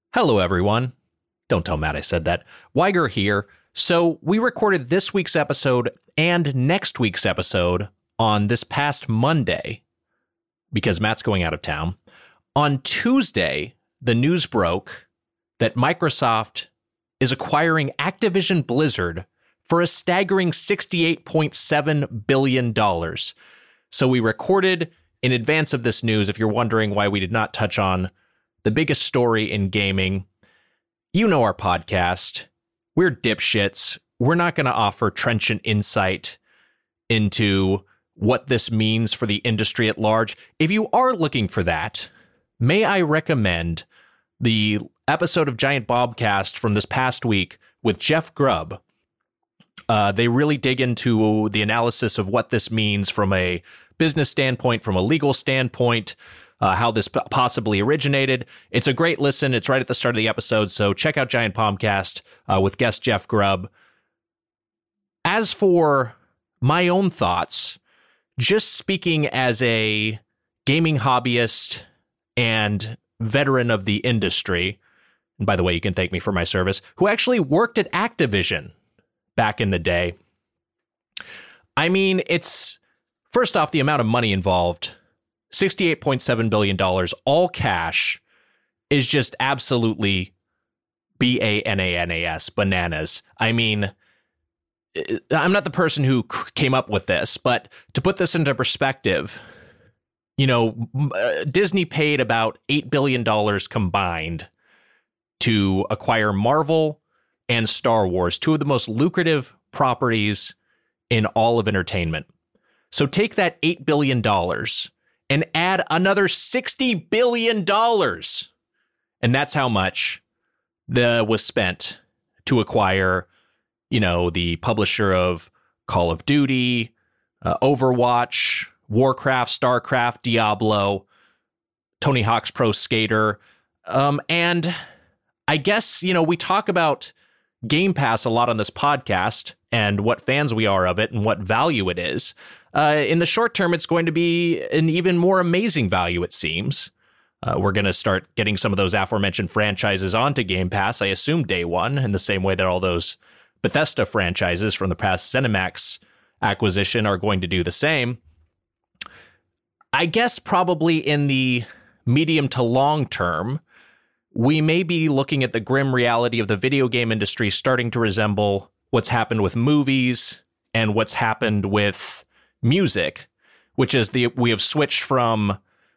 Hello, everyone. Don't tell Matt I said that. Weiger here. So we recorded this week's episode and next week's episode on this past Monday because Matt's going out of town. On Tuesday, the news broke that Microsoft is acquiring Activision Blizzard for a staggering $68.7 billion. So we recorded in advance of this news, if you're wondering why we did not touch on the biggest story in gaming. You know our podcast. We're dipshits. We're not going to offer trenchant insight into what this means for the industry at large. If you are looking for that, may I recommend the episode of Giant Bobcast from this past week with Jeff Grubb. They really dig into the analysis of what this means from a business standpoint, from a legal standpoint, how this possibly originated. It's a great listen. It's right at the start of the episode, so check out Giant Bombcast with guest Jeff Grubb. As for my own thoughts, just speaking as a gaming hobbyist and veteran of the industry, and by the way, you can thank me for my service, who actually worked at Activision back in the day. I mean, it's, first off, the amount of money involved, $68.7 billion, all cash, is just absolutely bananas, bananas. I mean, I'm not the person who came up with this, but to put this into perspective, you know, Disney paid about $8 billion combined to acquire Marvel and Star Wars, two of the most lucrative properties in all of entertainment. So take that $8 billion and add another $60 billion. And that's how much was spent to acquire, you know, the publisher of Call of Duty, Overwatch, Warcraft, StarCraft, Diablo, Tony Hawk's Pro Skater. And I guess, you know, we talk about Game Pass a lot on this podcast and what fans we are of it and what value it is. In the short term, it's going to be an even more amazing value, it seems. We're going to start getting some of those aforementioned franchises onto Game Pass, I assume day one, in the same way that all those Bethesda franchises from the past ZeniMax acquisition are going to do the same. I guess probably in the medium to long term, we may be looking at the grim reality of the video game industry starting to resemble what's happened with movies and what's happened with music, which is we have switched from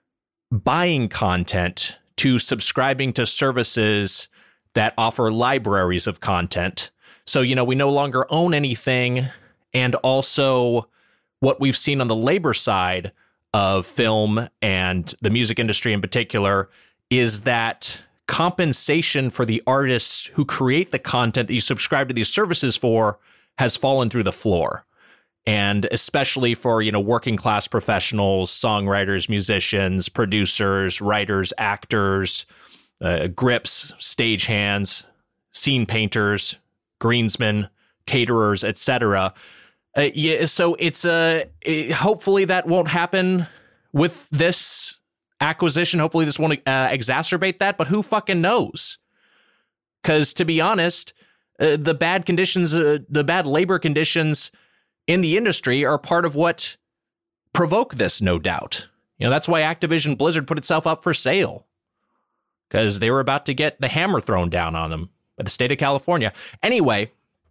buying content to subscribing to services that offer libraries of content. So, you know, we no longer own anything. And also what we've seen on the labor side of film and the music industry in particular is that compensation for the artists who create the content that you subscribe to these services for has fallen through the floor. And especially for, you know, working class professionals, songwriters, musicians, producers, writers, actors, grips, stagehands, scene painters, greensmen, caterers, etc. So it's hopefully that won't happen with this acquisition. Hopefully this won't exacerbate that, but who fucking knows? Because to be honest, the bad conditions, the bad labor conditions in the industry are part of what provoke this, no doubt. You know, that's why Activision Blizzard put itself up for sale, because they were about to get the hammer thrown down on them by the state of California. Anyway,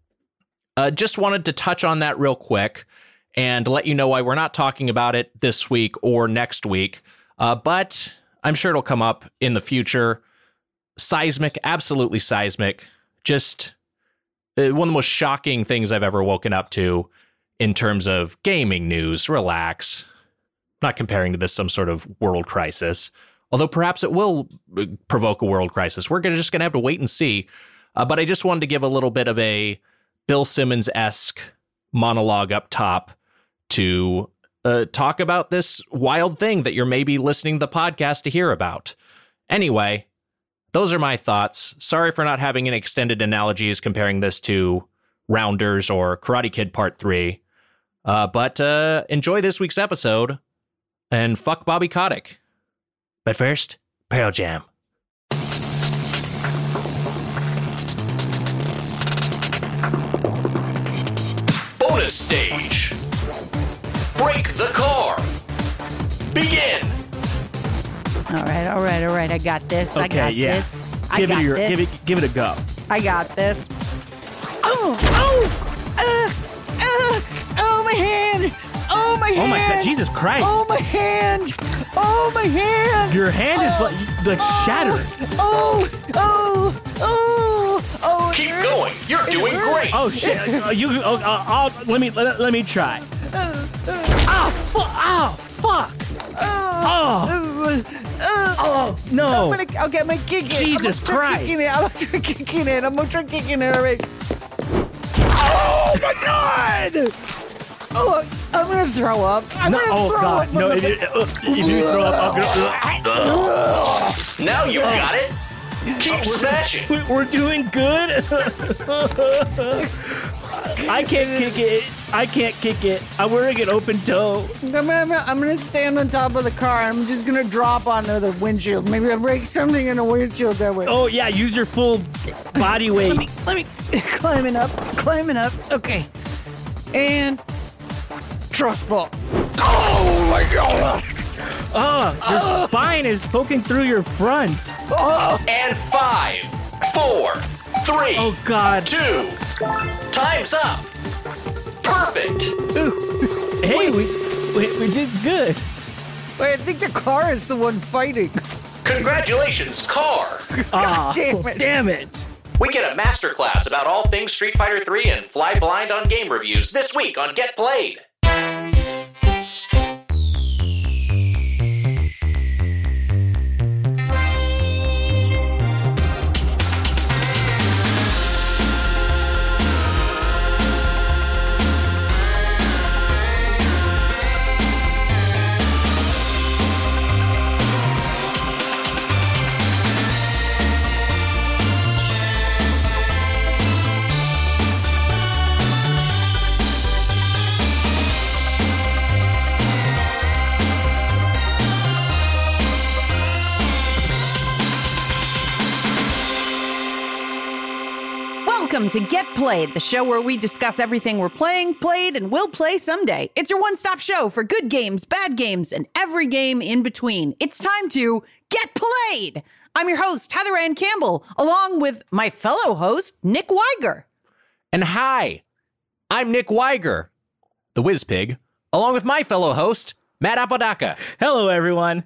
just wanted to touch on that real quick and let you know why we're not talking about it this week or next week. But I'm sure it'll come up in the future. Seismic, absolutely seismic. Just one of the most shocking things I've ever woken up to in terms of gaming news. Relax. I'm not comparing to this some sort of world crisis, although perhaps it will provoke a world crisis. We're just going to have to wait and see. But I just wanted to give a little bit of a Bill Simmons-esque monologue up top to talk about this wild thing that you're maybe listening to the podcast to hear about. Anyway, those are my thoughts. Sorry for not having any extended analogies comparing this to Rounders or Karate Kid Part 3. But enjoy this week's episode and fuck Bobby Kotick. But first, Pearl Jam. break the car. Begin. All right. I got this. I got this. Give it a go. I got this. Oh, my hand. Oh, my hand. Oh my God, Jesus Christ. Oh, my hand. Oh, my hand. Your hand is like shattered. Keep going. You're doing great. Oh shit! Let me try. Fuck! Oh no! I'm gonna kick it. Jesus Christ! I'm gonna try kicking it. All right. Oh my God! Oh, I'm gonna throw up. No! If you throw up, I'm gonna. Now you got it. Keep smashing. We're doing good. I can't kick it. I'm wearing an open toe. I'm gonna stand on top of the car. I'm just gonna drop onto the windshield. Maybe I'll break something in the windshield that way. Oh yeah, use your full body weight. Let me climbing up. Okay, and trust fall. Oh my God. Your spine is poking through your front. And 5, 4, 3, Oh God. 2. Time's up. Perfect. Hey, we did good. Wait, I think the car is the one fighting. Congratulations, car. God damn it. Damn it. We get a masterclass about all things Street Fighter 3 and fly blind on game reviews this week on Get Played. Welcome to Get Played, the show where we discuss everything we're playing, played, and will play someday. It's your one-stop show for good games, bad games, and every game in between. It's time to Get Played! I'm your host, Heather Ann Campbell, along with my fellow host, Nick Weiger. And hi, I'm Nick Weiger, the Whiz Pig, along with my fellow host, Matt Apodaca. Hello, everyone.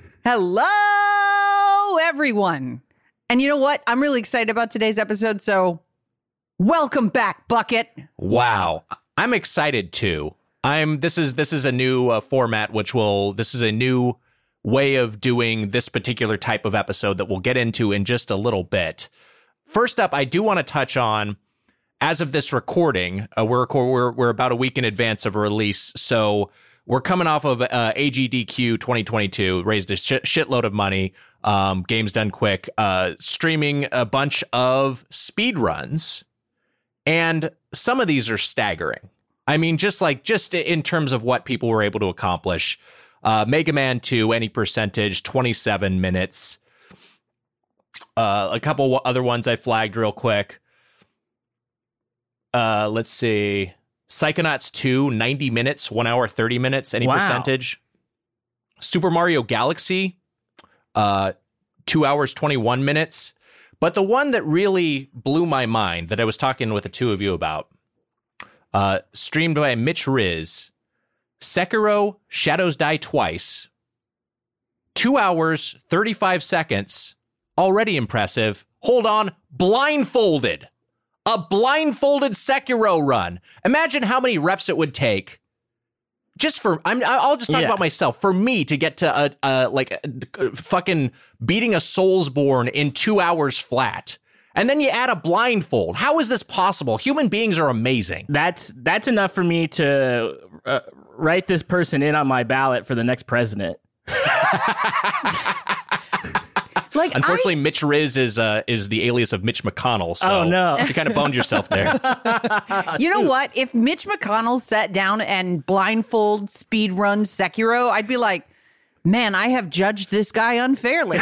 Hello, everyone. And you know what? I'm really excited about today's episode, so welcome back, Bucket. Wow, I'm excited too. This is a new format, this is a new way of doing this particular type of episode that we'll get into in just a little bit. First up, I do want to touch on, as of this recording, we're about a week in advance of a release, so we're coming off of AGDQ 2022, raised a shitload of money. Games Done Quick, streaming a bunch of speed runs, and some of these are staggering. I mean, just in terms of what people were able to accomplish. Mega Man 2, any percentage, 27 minutes. A couple other ones I flagged real quick. Let's see. Psychonauts 2, 90 minutes, 1 hour, 30 minutes, any percentage. Super Mario Galaxy, 2 hours, 21 minutes. But the one that really blew my mind that I was talking with the two of you about, streamed by Mitch Riz, Sekiro Shadows Die Twice, 2 hours, 35 seconds, already impressive. Hold on, blindfolded. A blindfolded Sekiro run. Imagine how many reps it would take. I'll just talk about myself. For me to get to fucking beating a Soulsborne in 2 hours flat, and then you add a blindfold. How is this possible? Human beings are amazing. That's enough for me to write this person in on my ballot for the next president. Unfortunately, Mitch Riz is the alias of Mitch McConnell. So oh no, you kind of boned yourself there. You know what? If Mitch McConnell sat down and blindfold speed run Sekiro, I'd be like, Man, I have judged this guy unfairly.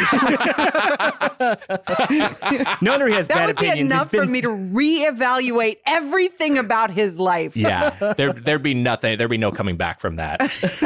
No wonder he has That bad would be opinions. enough for me to reevaluate everything about his life. Yeah, there'd be nothing. There'd be no coming back from that.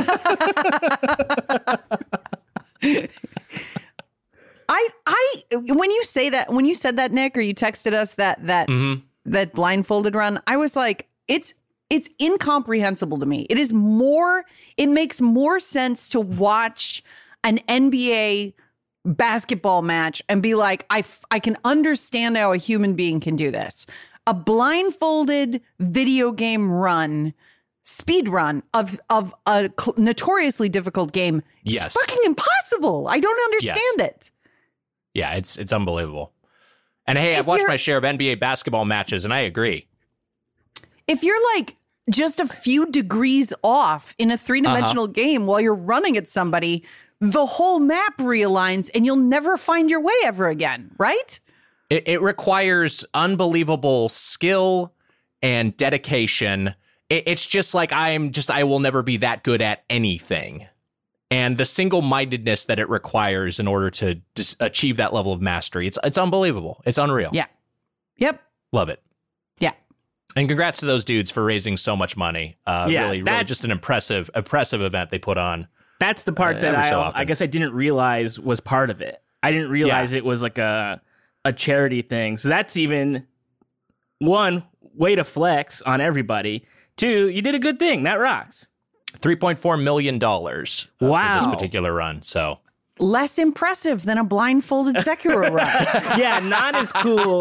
When you say that, when you said that, Nick, or you texted us that blindfolded run, I was like, it's incomprehensible to me. It makes more sense to watch an NBA basketball match and be like, I can understand how a human being can do this. A blindfolded video game run, speed run of a notoriously difficult game is fucking impossible. I don't understand it. Yeah, it's unbelievable. And hey, I've watched my share of NBA basketball matches, and I agree. If you're like just a few degrees off in a three-dimensional game while you're running at somebody, the whole map realigns and you'll never find your way ever again, right? It requires unbelievable skill and dedication. It's just like I will never be that good at anything. And the single-mindedness that it requires in order to achieve that level of mastery, it's unbelievable. It's unreal. Yeah. Yep. Love it. Yeah. And congrats to those dudes for raising so much money. Really just an impressive event they put on. That's the part that I guess I didn't realize was part of it. I didn't realize it was like a charity thing. So that's even one way to flex on everybody. Two, you did a good thing. That rocks. $3.4 million for this particular run. So less impressive than a blindfolded Sekiro run. Yeah, not as cool.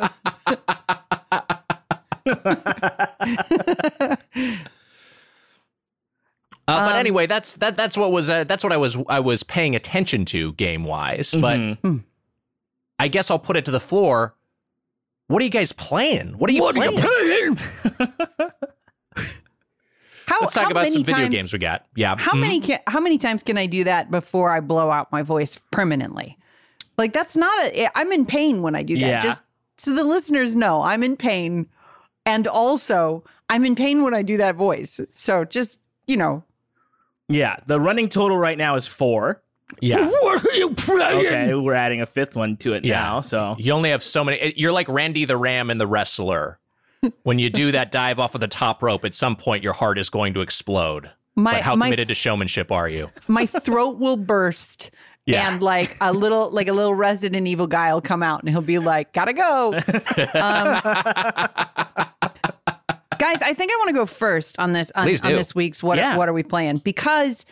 But anyway, that's what I was paying attention to game wise. But I guess I'll put it to the floor. What are you guys playing? What are you playing? Let's talk about some video games we got. Yeah. How many times can I do that before I blow out my voice permanently? Like, that's not I'm in pain when I do that. Yeah. Just so the listeners know, I'm in pain. And also, I'm in pain when I do that voice. So just, Yeah, the running total right now is 4. Yeah. What are you playing? Okay, we're adding a 5th one to it now. So you only have so many. You're like Randy the Ram in The Wrestler. When you do that dive off of the top rope, at some point your heart is going to explode. But how committed to showmanship are you? My throat will burst. Yeah. And like a little Resident Evil guy will come out and he'll be like, gotta go. Guys, I think I want to go first on this on this week's what are we playing? Because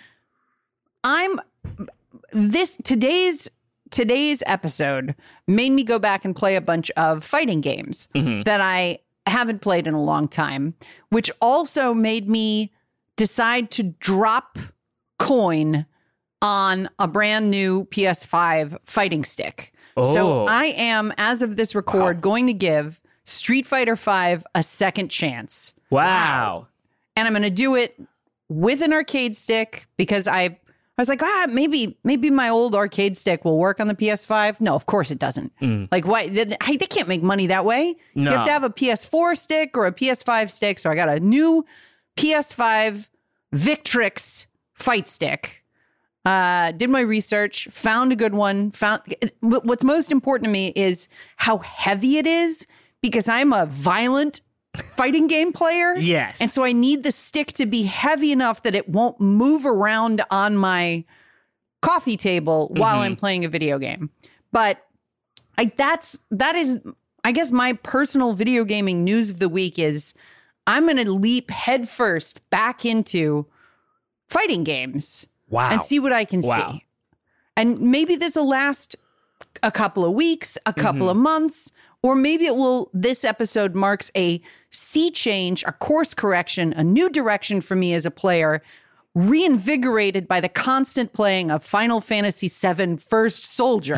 today's episode made me go back and play a bunch of fighting games that I haven't played in a long time, which also made me decide to drop coin on a brand new PS5 fighting stick. Oh. So I am, as of this record, going to give Street Fighter V a second chance. Wow. And I'm going to do it with an arcade stick because I was like, maybe my old arcade stick will work on the PS5. No, of course it doesn't. Like, why? They can't make money that way. No. You have to have a PS4 stick or a PS5 stick. So I got a new PS5 Victrix fight stick. Did my research, found a good one. What's most important to me is how heavy it is because I'm a violent fighting game player. Yes. And so I need the stick to be heavy enough that it won't move around on my coffee table while I'm playing a video game. But that is, I guess my personal video gaming news of the week is I'm going to leap headfirst back into fighting games. Wow. And see what I can see. And maybe this will last a couple of weeks, a couple of months, or maybe this episode marks a sea change, a course correction, a new direction for me as a player, reinvigorated by the constant playing of Final Fantasy VII First Soldier.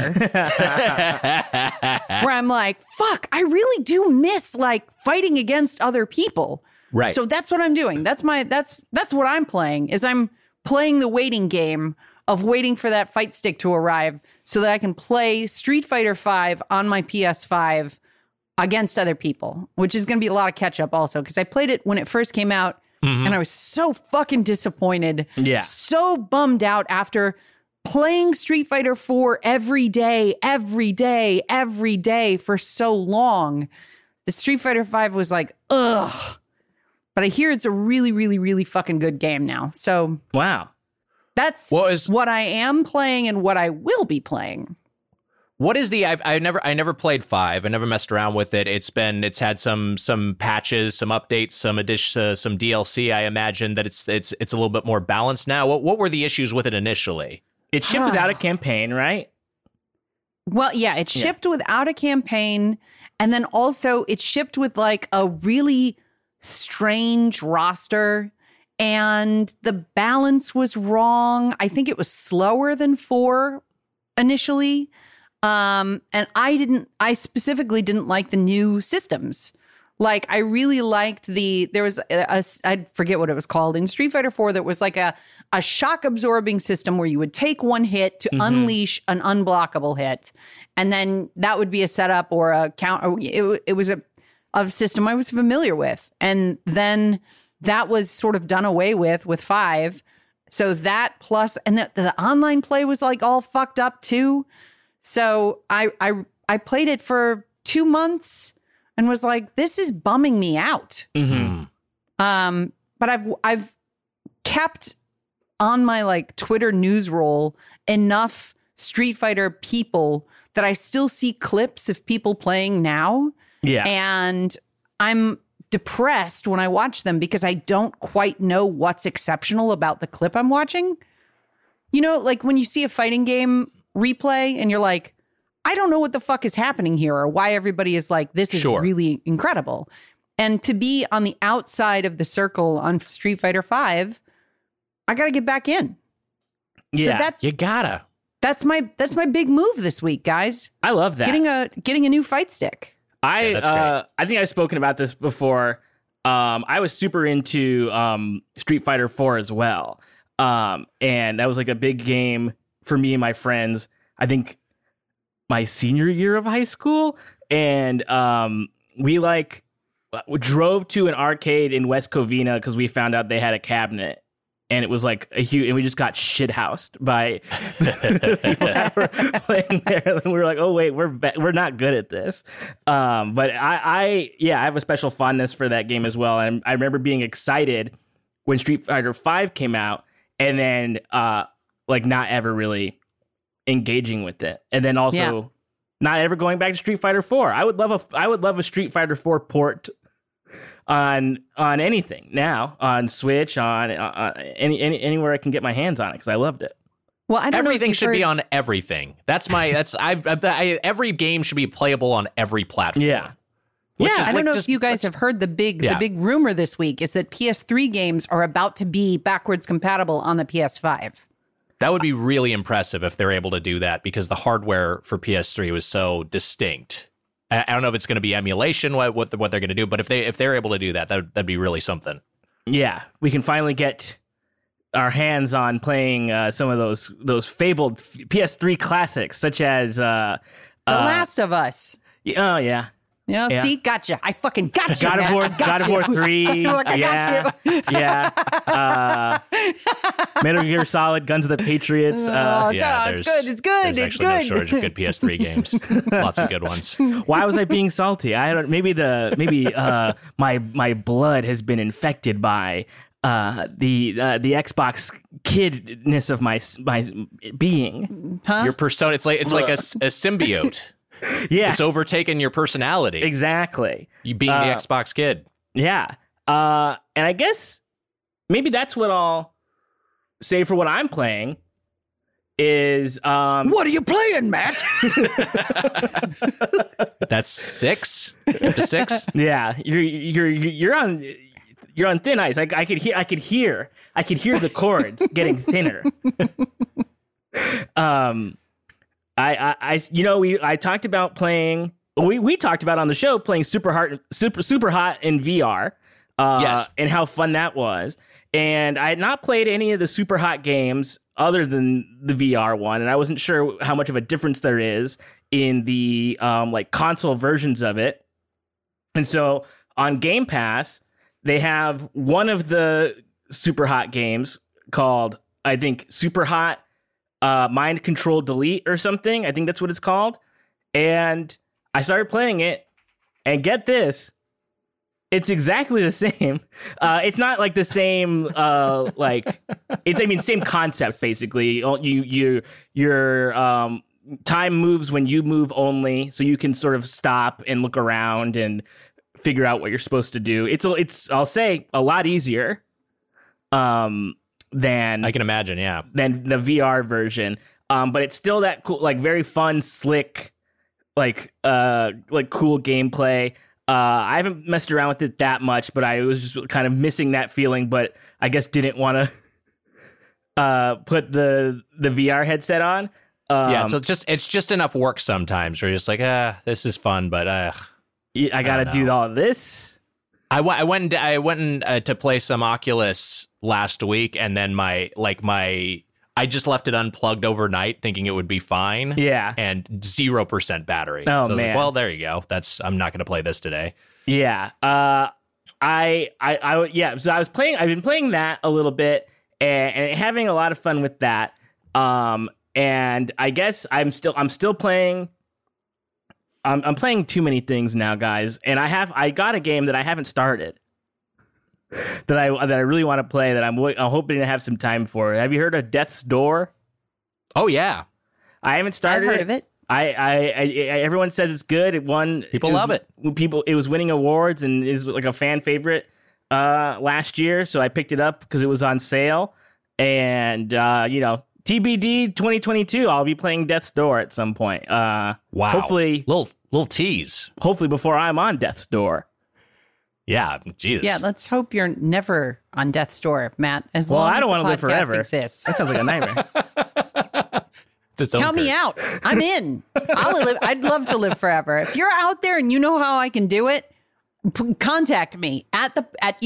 Where I'm like, fuck, I really do miss like fighting against other people. Right. So that's what I'm doing. That's what I'm playing, is I'm playing the waiting game of waiting for that fight stick to arrive so that I can play Street Fighter V on my PS5 against other people, which is going to be a lot of catch up also because I played it when it first came out and I was so fucking disappointed. Yeah. So bummed out after playing Street Fighter 4 every day for so long, the Street Fighter 5 was like, ugh. But I hear it's a really, really, really fucking good game now. So wow, that's what I am playing and what I will be playing. What is the? I never played 5. I never messed around with it. It's had some patches, some updates, some DLC. I imagine that it's a little bit more balanced now. What were the issues with it initially? It shipped without a campaign, right? Well, yeah, it shipped without a campaign, and then also it shipped with like a really strange roster, and the balance was wrong. I think it was slower than 4 initially. And I specifically didn't like the new systems. Like, I really liked there was I forget what it was called in Street Fighter 4, that was like a shock absorbing system where you would take one hit to unleash an unblockable hit. And then that would be a setup or a count. It was a system I was familiar with. And then that was sort of done away with 5. So that plus, and the online play was like all fucked up too. So I played it for 2 months and was like, this is bumming me out. Mm-hmm. But I've kept on my like Twitter news roll enough Street Fighter people that I still see clips of people playing now. Yeah. And I'm depressed when I watch them because I don't quite know what's exceptional about the clip I'm watching. You know, like when you see a fighting game replay and you're like, I don't know what the fuck is happening here or why everybody is like, this is really incredible. And to be on the outside of the circle on Street Fighter 5, I got to get back in. Yeah, so you gotta. That's my big move this week, guys. I love that. Getting a new fight stick. I think I've spoken about this before. I was super into Street Fighter 4 as well. And that was like a big game for me and my friends, I think my senior year of high school. And we drove to an arcade in West Covina because we found out they had a cabinet. And it was like a huge, and we just got shithoused by the people that were playing there. And we were like, oh, wait, we're not good at this. But I have a special fondness for that game as well. And I remember being excited when Street Fighter 5 came out and then not ever really engaging with it. And then also not ever going back to Street Fighter 4. I would love a Street Fighter 4 port on anything now, on Switch, on anywhere I can get my hands on it, because I loved it. Well, I don't everything know should be on everything. Every game should be playable on every platform. Yeah. I don't know if you guys have heard the big rumor this week is that PS3 games are about to be backwards compatible on the PS5. That would be really impressive if they're able to do that, because the hardware for PS3 was so distinct. I don't know if it's going to be emulation, what they're going to do, but if they're able to do that, that'd be really something. Yeah, we can finally get our hands on playing some of those fabled PS3 classics, such as The Last of Us. Oh yeah. See, gotcha. I fucking got you. God of War 3. I got you. Yeah. Metal Gear Solid, Guns of the Patriots. It's good. There's actually no shortage of good PS3 games. Lots of good ones. Why was I being salty? I don't. Maybe my blood has been infected by the Xbox kidness of my being. Huh? Your persona. It's like a symbiote. Yeah, it's overtaken your personality. Exactly. You being the Xbox kid. Yeah. And I guess maybe that's what I'll say for what I'm playing is what are you playing, Matt? That's 6? Up to 6? Yeah. You're on thin ice. I could hear the chords getting thinner. I talked about playing. We talked about on the show playing super hot in VR. Yes, and how fun that was. And I had not played any of the super hot games other than the VR one, and I wasn't sure how much of a difference there is in the console versions of it. And so on Game Pass, they have one of the super hot games called, I think, Super Hot Mind Control Delete or something. I think that's what it's called. And I started playing it, and get this, it's exactly the same. It's not like the same, same concept, basically. Your time moves when you move only, so you can sort of stop and look around and figure out what you're supposed to do. It's I'll say a lot easier than I can imagine, than the VR version. But it's still that cool, like very fun, slick, like cool gameplay. I haven't messed around with it that much, but I was just kind of missing that feeling, but I guess didn't want to put the VR headset on. So it's just enough work sometimes where you're just like, this is fun, but I gotta do all this. I went to play some Oculus last week, and then I just left it unplugged overnight, thinking it would be fine. Yeah, and 0% battery. Oh, so I was man. like, well, there you go. I'm not going to play this today. Yeah. So I've been playing that a little bit and having a lot of fun with that. And I guess I'm still playing. I'm playing too many things now, guys. And I got a game that I haven't started that I really want to play that I'm hoping to have some time for. Have you heard of Death's Door? Oh yeah, I haven't started. I've heard of it. I everyone says it's good. People love it. It was winning awards and is like a fan favorite last year. So I picked it up because it was on sale. And TBD 2022. I'll be playing Death's Door at some point. Wow. Hopefully, little tease. Hopefully before I'm on Death's Door. Yeah, Jesus. Yeah, let's hope you're never on Death's Door, Matt. As long I don't as want to the live podcast forever. exists. That sounds like a nightmare. Count me out. I'm in. I'd love to live forever. If you're out there and you know how I can do it, contact me at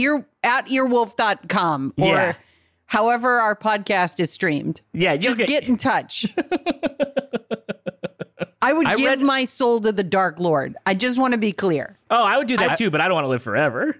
earwolf.com or however our podcast is streamed. Yeah, just get in touch. I would give my soul to the Dark Lord. I just want to be clear. Oh, I would do that too, but I don't want to live forever.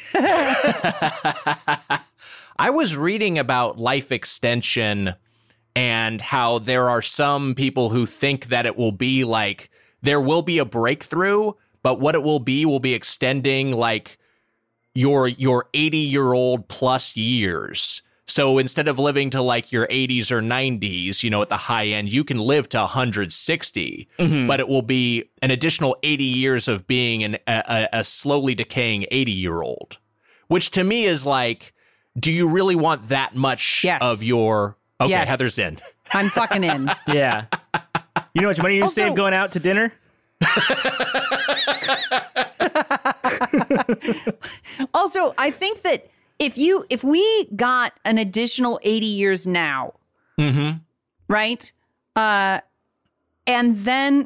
I was reading about life extension and how there are some people who think that it will be like there will be a breakthrough, but what it will be extending like your 80-year-old plus years. So instead of living to like your 80s or 90s, at the high end, you can live to 160, but it will be an additional 80 years of being a slowly decaying 80-year-old, which to me is like, do you really want that much of your... Okay, yes. Heather's in. I'm fucking in. Yeah. You know how much money you save going out to dinner? Also, I think that if we got an additional 80 years now, right? And then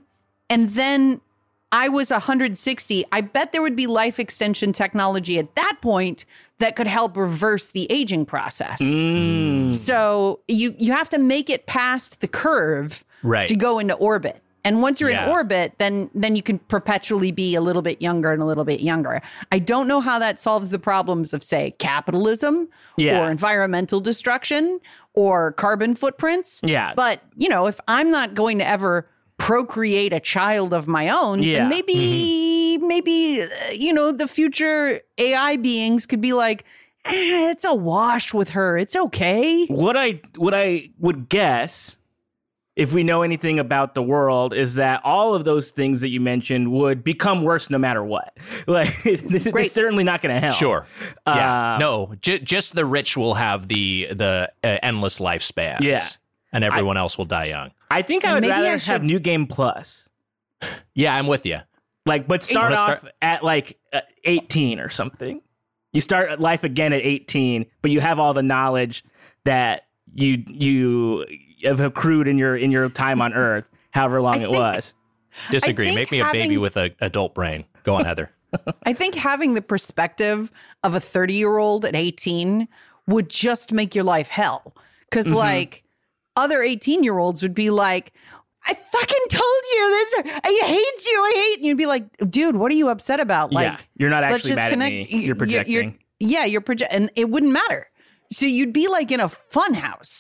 I was 160, I bet there would be life extension technology at that point that could help reverse the aging process. So you have to make it past the curve to go into orbit. And once you're in orbit, then you can perpetually be a little bit younger and a little bit younger. I don't know how that solves the problems of, say, capitalism or environmental destruction or carbon footprints. Yeah. But, if I'm not going to ever procreate a child of my own, then maybe, the future AI beings could be like, it's a wash with her. It's okay. What I would guess, if we know anything about the world, is that all of those things that you mentioned would become worse no matter what. Like, it's certainly not going to help. Sure. No, just the rich will have the endless lifespans. Yeah. And everyone else will die young. I think I would rather have New Game Plus. Yeah, I'm with you. Like, but start off at like 18 or something. You start life again at 18, but you have all the knowledge that you have accrued in your time on Earth, however long it was. Disagree. Make me a baby with an adult brain. Go on, Heather. I think having the perspective of a 30-year-old at 18 would just make your life hell. Because like other 18-year-olds would be like, I fucking told you this. I hate you. I hate you. You'd be like, dude, what are you upset about? Like, you're not actually mad at me. You're projecting. You're projecting. And it wouldn't matter. So you'd be like in a fun house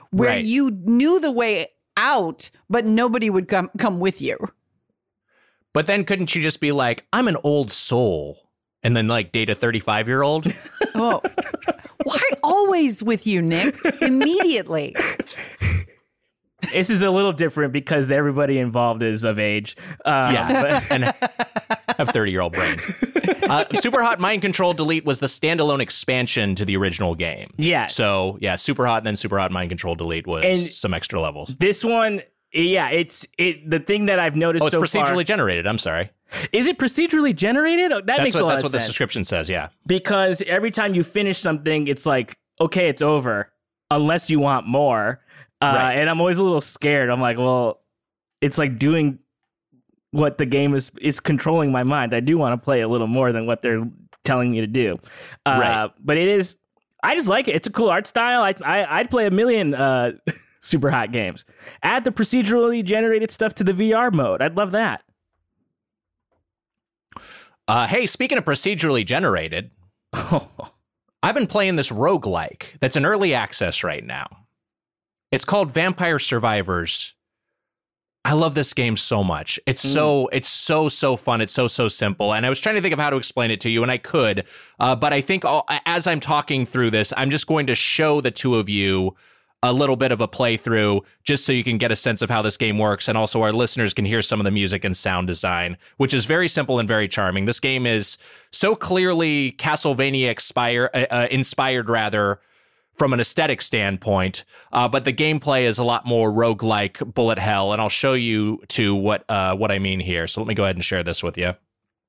where Right. you knew the way out, but nobody would come with you. But then couldn't you just be like, I'm an old soul, and then like date a 35-year-old? Oh, why always with you, Nick? Immediately. This is a little different because everybody involved is of age. And have 30-year-old brains. Super Hot Mind Control Delete was the standalone expansion to the original game. Yes. So, yeah, Super Hot and then Super Hot Mind Control Delete was And some extra levels. This one, yeah, the thing that I've noticed it's so procedurally far. generated. I'm sorry. Is it procedurally generated? That makes a lot That's of what the sense. description says, yeah. Because every time you finish something, it's like, okay, it's over, unless you want more. Right. And I'm always a little scared. I'm like, well, it's like doing what the game is. It's controlling my mind. I do want to play a little more than what they're telling me to do. Right. But it is. I just like it. It's a cool art style. I'd play a million Super Hot games. Add the procedurally generated stuff to the VR mode. I'd love that. Hey, speaking of procedurally generated, I've been playing this roguelike that's in early access right now. It's called Vampire Survivors. I love this game so much. It's so fun. It's so simple. And I was trying to think of how to explain it to you, and I could. But I think as I'm talking through this, I'm just going to show the two of you a little bit of a playthrough just so you can get a sense of how this game works. And also our listeners can hear some of the music and sound design, which is very simple and very charming. This game is so clearly Castlevania inspired rather, from an aesthetic standpoint, but the gameplay is a lot more roguelike bullet hell, and I'll show you to what I mean here. So let me go ahead and share this with you.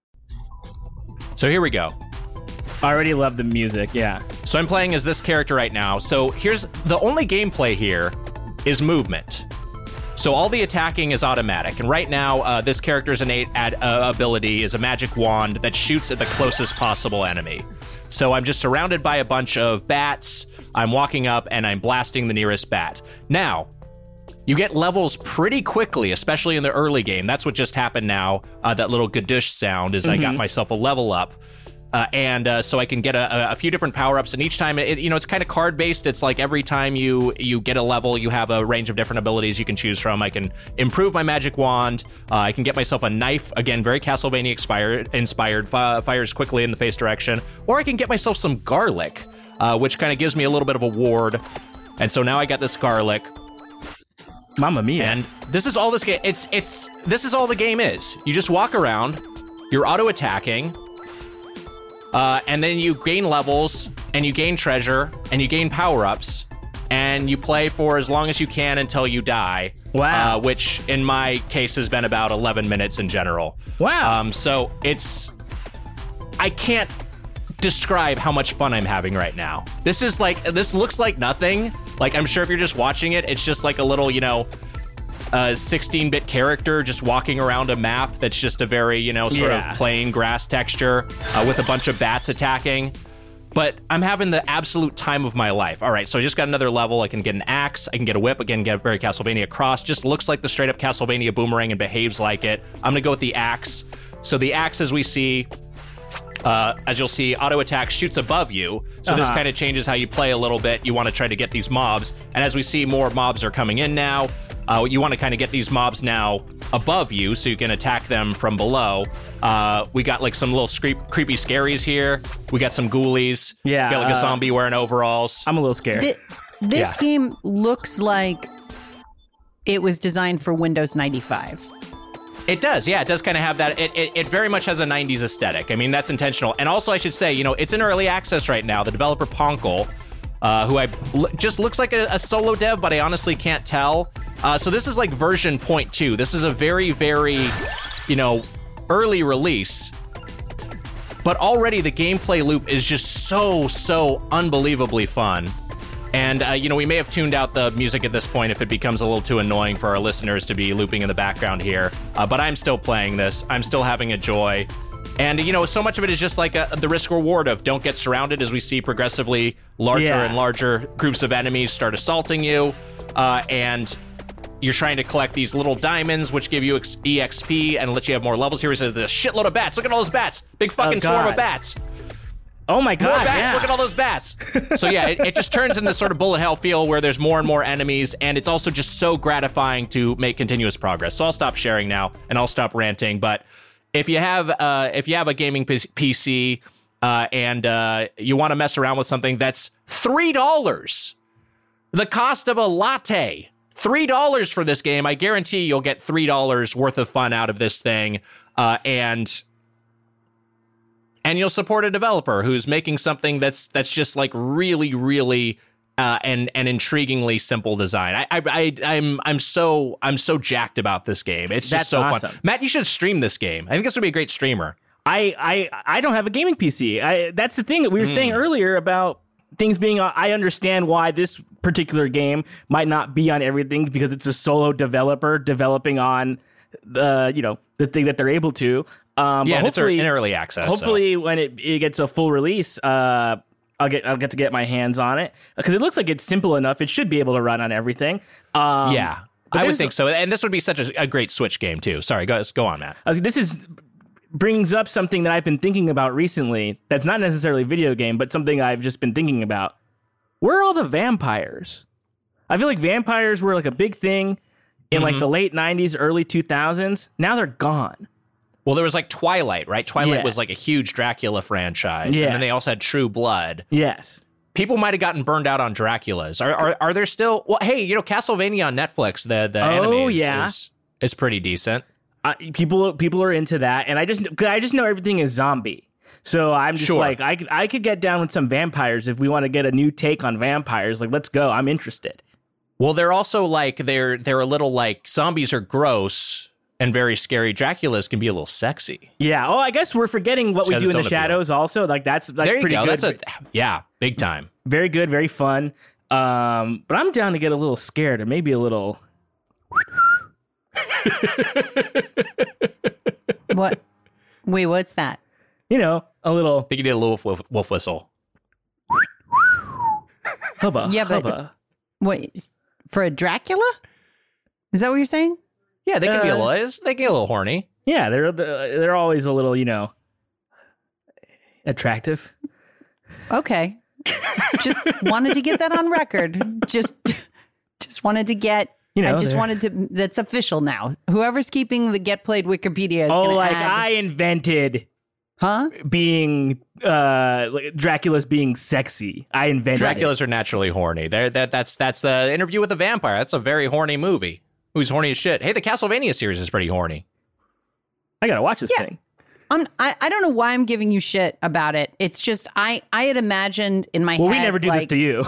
So here we go. I already love the music, yeah. So I'm playing as this character right now. So here's the only gameplay here is movement. So all the attacking is automatic, and right now this character's innate ability is a magic wand that shoots at the closest possible enemy. So I'm just surrounded by a bunch of bats. I'm walking up and I'm blasting the nearest bat. Now, you get levels pretty quickly, especially in the early game. That's what just happened now. That little gadoosh sound is I got myself a level up. So I can get a few different power-ups, and each time, it's kind of card-based. It's like every time you get a level, you have a range of different abilities you can choose from. I can improve my magic wand. I can get myself a knife, again, very Castlevania inspired, fires quickly in the face direction. Or I can get myself some garlic, which kind of gives me a little bit of a ward. And so now I got this garlic. Mamma mia. And this is all this game. This is all the game is. You just walk around, you're auto-attacking, and then you gain levels, and you gain treasure, and you gain power-ups, and you play for as long as you can until you die. Wow. Which, in my case, has been about 11 minutes in general. Wow. So I can't describe how much fun I'm having right now. This looks like nothing. Like, I'm sure if you're just watching it, it's just like a little, 16-bit character just walking around a map that's just a very, sort of plain grass texture with a bunch of bats attacking. But I'm having the absolute time of my life. All right, so I just got another level. I can get an axe. I can get a whip. Again, get a very Castlevania cross. Just looks like the straight-up Castlevania boomerang and behaves like it. I'm going to go with the axe. So the axe, as we see, as you'll see, auto attack shoots above you. So this kind of changes how you play a little bit. You want to try to get these mobs. And as we see, more mobs are coming in now. You want to kind of get these mobs now above you so you can attack them from below. We got like some little creepy scaries here. We got some ghoulies. Yeah. We got like a zombie wearing overalls. I'm a little scared. This game looks like it was designed for Windows 95. It does, yeah. It does kind of have that. It very much has a 90s aesthetic. I mean, that's intentional. And also, I should say, it's in early access right now. The developer Ponkel, who just looks like a solo dev, but I honestly can't tell. So this is like version 0.2. This is a very, very, early release. But already the gameplay loop is just so unbelievably fun. And, we may have tuned out the music at this point if it becomes a little too annoying for our listeners to be looping in the background here. But I'm still playing this. I'm still having a joy. And, so much of it is just like the risk reward of don't get surrounded as we see progressively larger and larger groups of enemies start assaulting you. And you're trying to collect these little diamonds, which give you EXP and let you have more levels here. So there's a shitload of bats. Look at all those bats. Big fucking swarm of bats. Oh my God! More bats! Yeah. Look at all those bats. So yeah, it just turns into this sort of bullet hell feel where there's more and more enemies, and it's also just so gratifying to make continuous progress. So I'll stop sharing now, and I'll stop ranting. But if you have a gaming PC and you want to mess around with something that's $3, the cost of a latte. $3 for this game. I guarantee you'll get $3 worth of fun out of this thing, and you'll support a developer who's making something that's just like really, really and intriguingly simple design. I'm so jacked about this game. It's just so awesome. Fun. Matt, you should stream this game. I think this would be a great streamer. I don't have a gaming PC. That's the thing that we were saying earlier about things being, I understand why this particular game might not be on everything because it's a solo developer developing on the thing that they're able to. But it's in early access. Hopefully, when it gets a full release, I'll get to get my hands on it because it looks like it's simple enough. It should be able to run on everything. I would think so. And this would be such a great Switch game too. Sorry, go on, Matt. This brings up something that I've been thinking about recently that's not necessarily a video game, but something I've just been thinking about. Where are all the vampires? I feel like vampires were like a big thing in like the late 90s, early 2000s. Now they're gone. Well, there was like Twilight, right? Twilight was like a huge Dracula franchise. Yes. And then they also had True Blood. Yes. People might have gotten burned out on Draculas. Are there still... Well, hey, Castlevania on Netflix, the anime is pretty decent. People are into that, and I just know everything is zombie, so I'm just like I could get down with some vampires if we want to get a new take on vampires. Like, let's go. I'm interested. Well, they're also like they're a little like zombies are gross and very scary. Draculas can be a little sexy. Yeah. Oh, I guess we're forgetting what we do in the shadows. Also, like that's like there you pretty go. good. That's big time. Very good, very fun. But I'm down to get a little scared or maybe a little. What? Wait, what's that? A little. I think you did a little wolf whistle. Hubba. Yeah, but hubba. Wait, for a Dracula? Is that what you're saying? Yeah, they can be they can get a little horny. Yeah, they're always a little, attractive. Okay. Just wanted to get that on record. Just wanted to get. I just wanted to. That's official now. Whoever's keeping the Get Played Wikipedia is going to add. I invented, being Dracula's being sexy. I invented. Draculas are naturally horny. That's the Interview with a Vampire. That's a very horny movie. Who's horny as shit? Hey, the Castlevania series is pretty horny. I gotta watch this thing. I don't know why I'm giving you shit about it. It's just I had imagined in my head. Well, we never do this to you.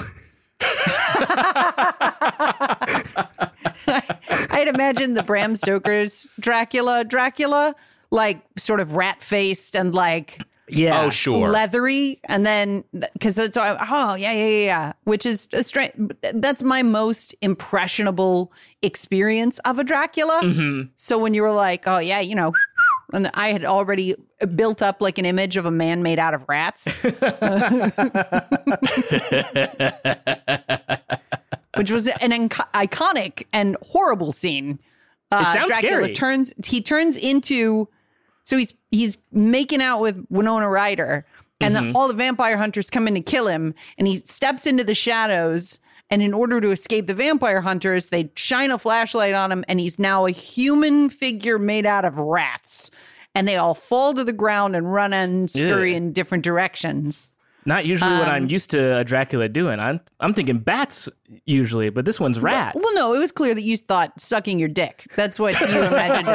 I had imagined the Bram Stoker's Dracula, like sort of rat-faced and like leathery, and then because it's which is a strange. That's my most impressionable experience of a Dracula. Mm-hmm. So when you were like, oh yeah, and I had already built up like an image of a man made out of rats. Which was an iconic and horrible scene. It sounds Dracula scary. turns into, so he's making out with Winona Ryder, and all the vampire hunters come in to kill him, and he steps into the shadows, and in order to escape the vampire hunters, they shine a flashlight on him, and he's now a human figure made out of rats, and they all fall to the ground and run and scurry in different directions. Not usually what I'm used to a Dracula doing. I'm thinking bats usually, but this one's rats. Well, no, it was clear that you thought sucking your dick. That's what you imagined.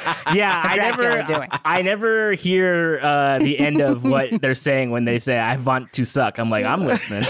I never hear the end of what they're saying when they say "I want to suck." I'm like, I'm listening.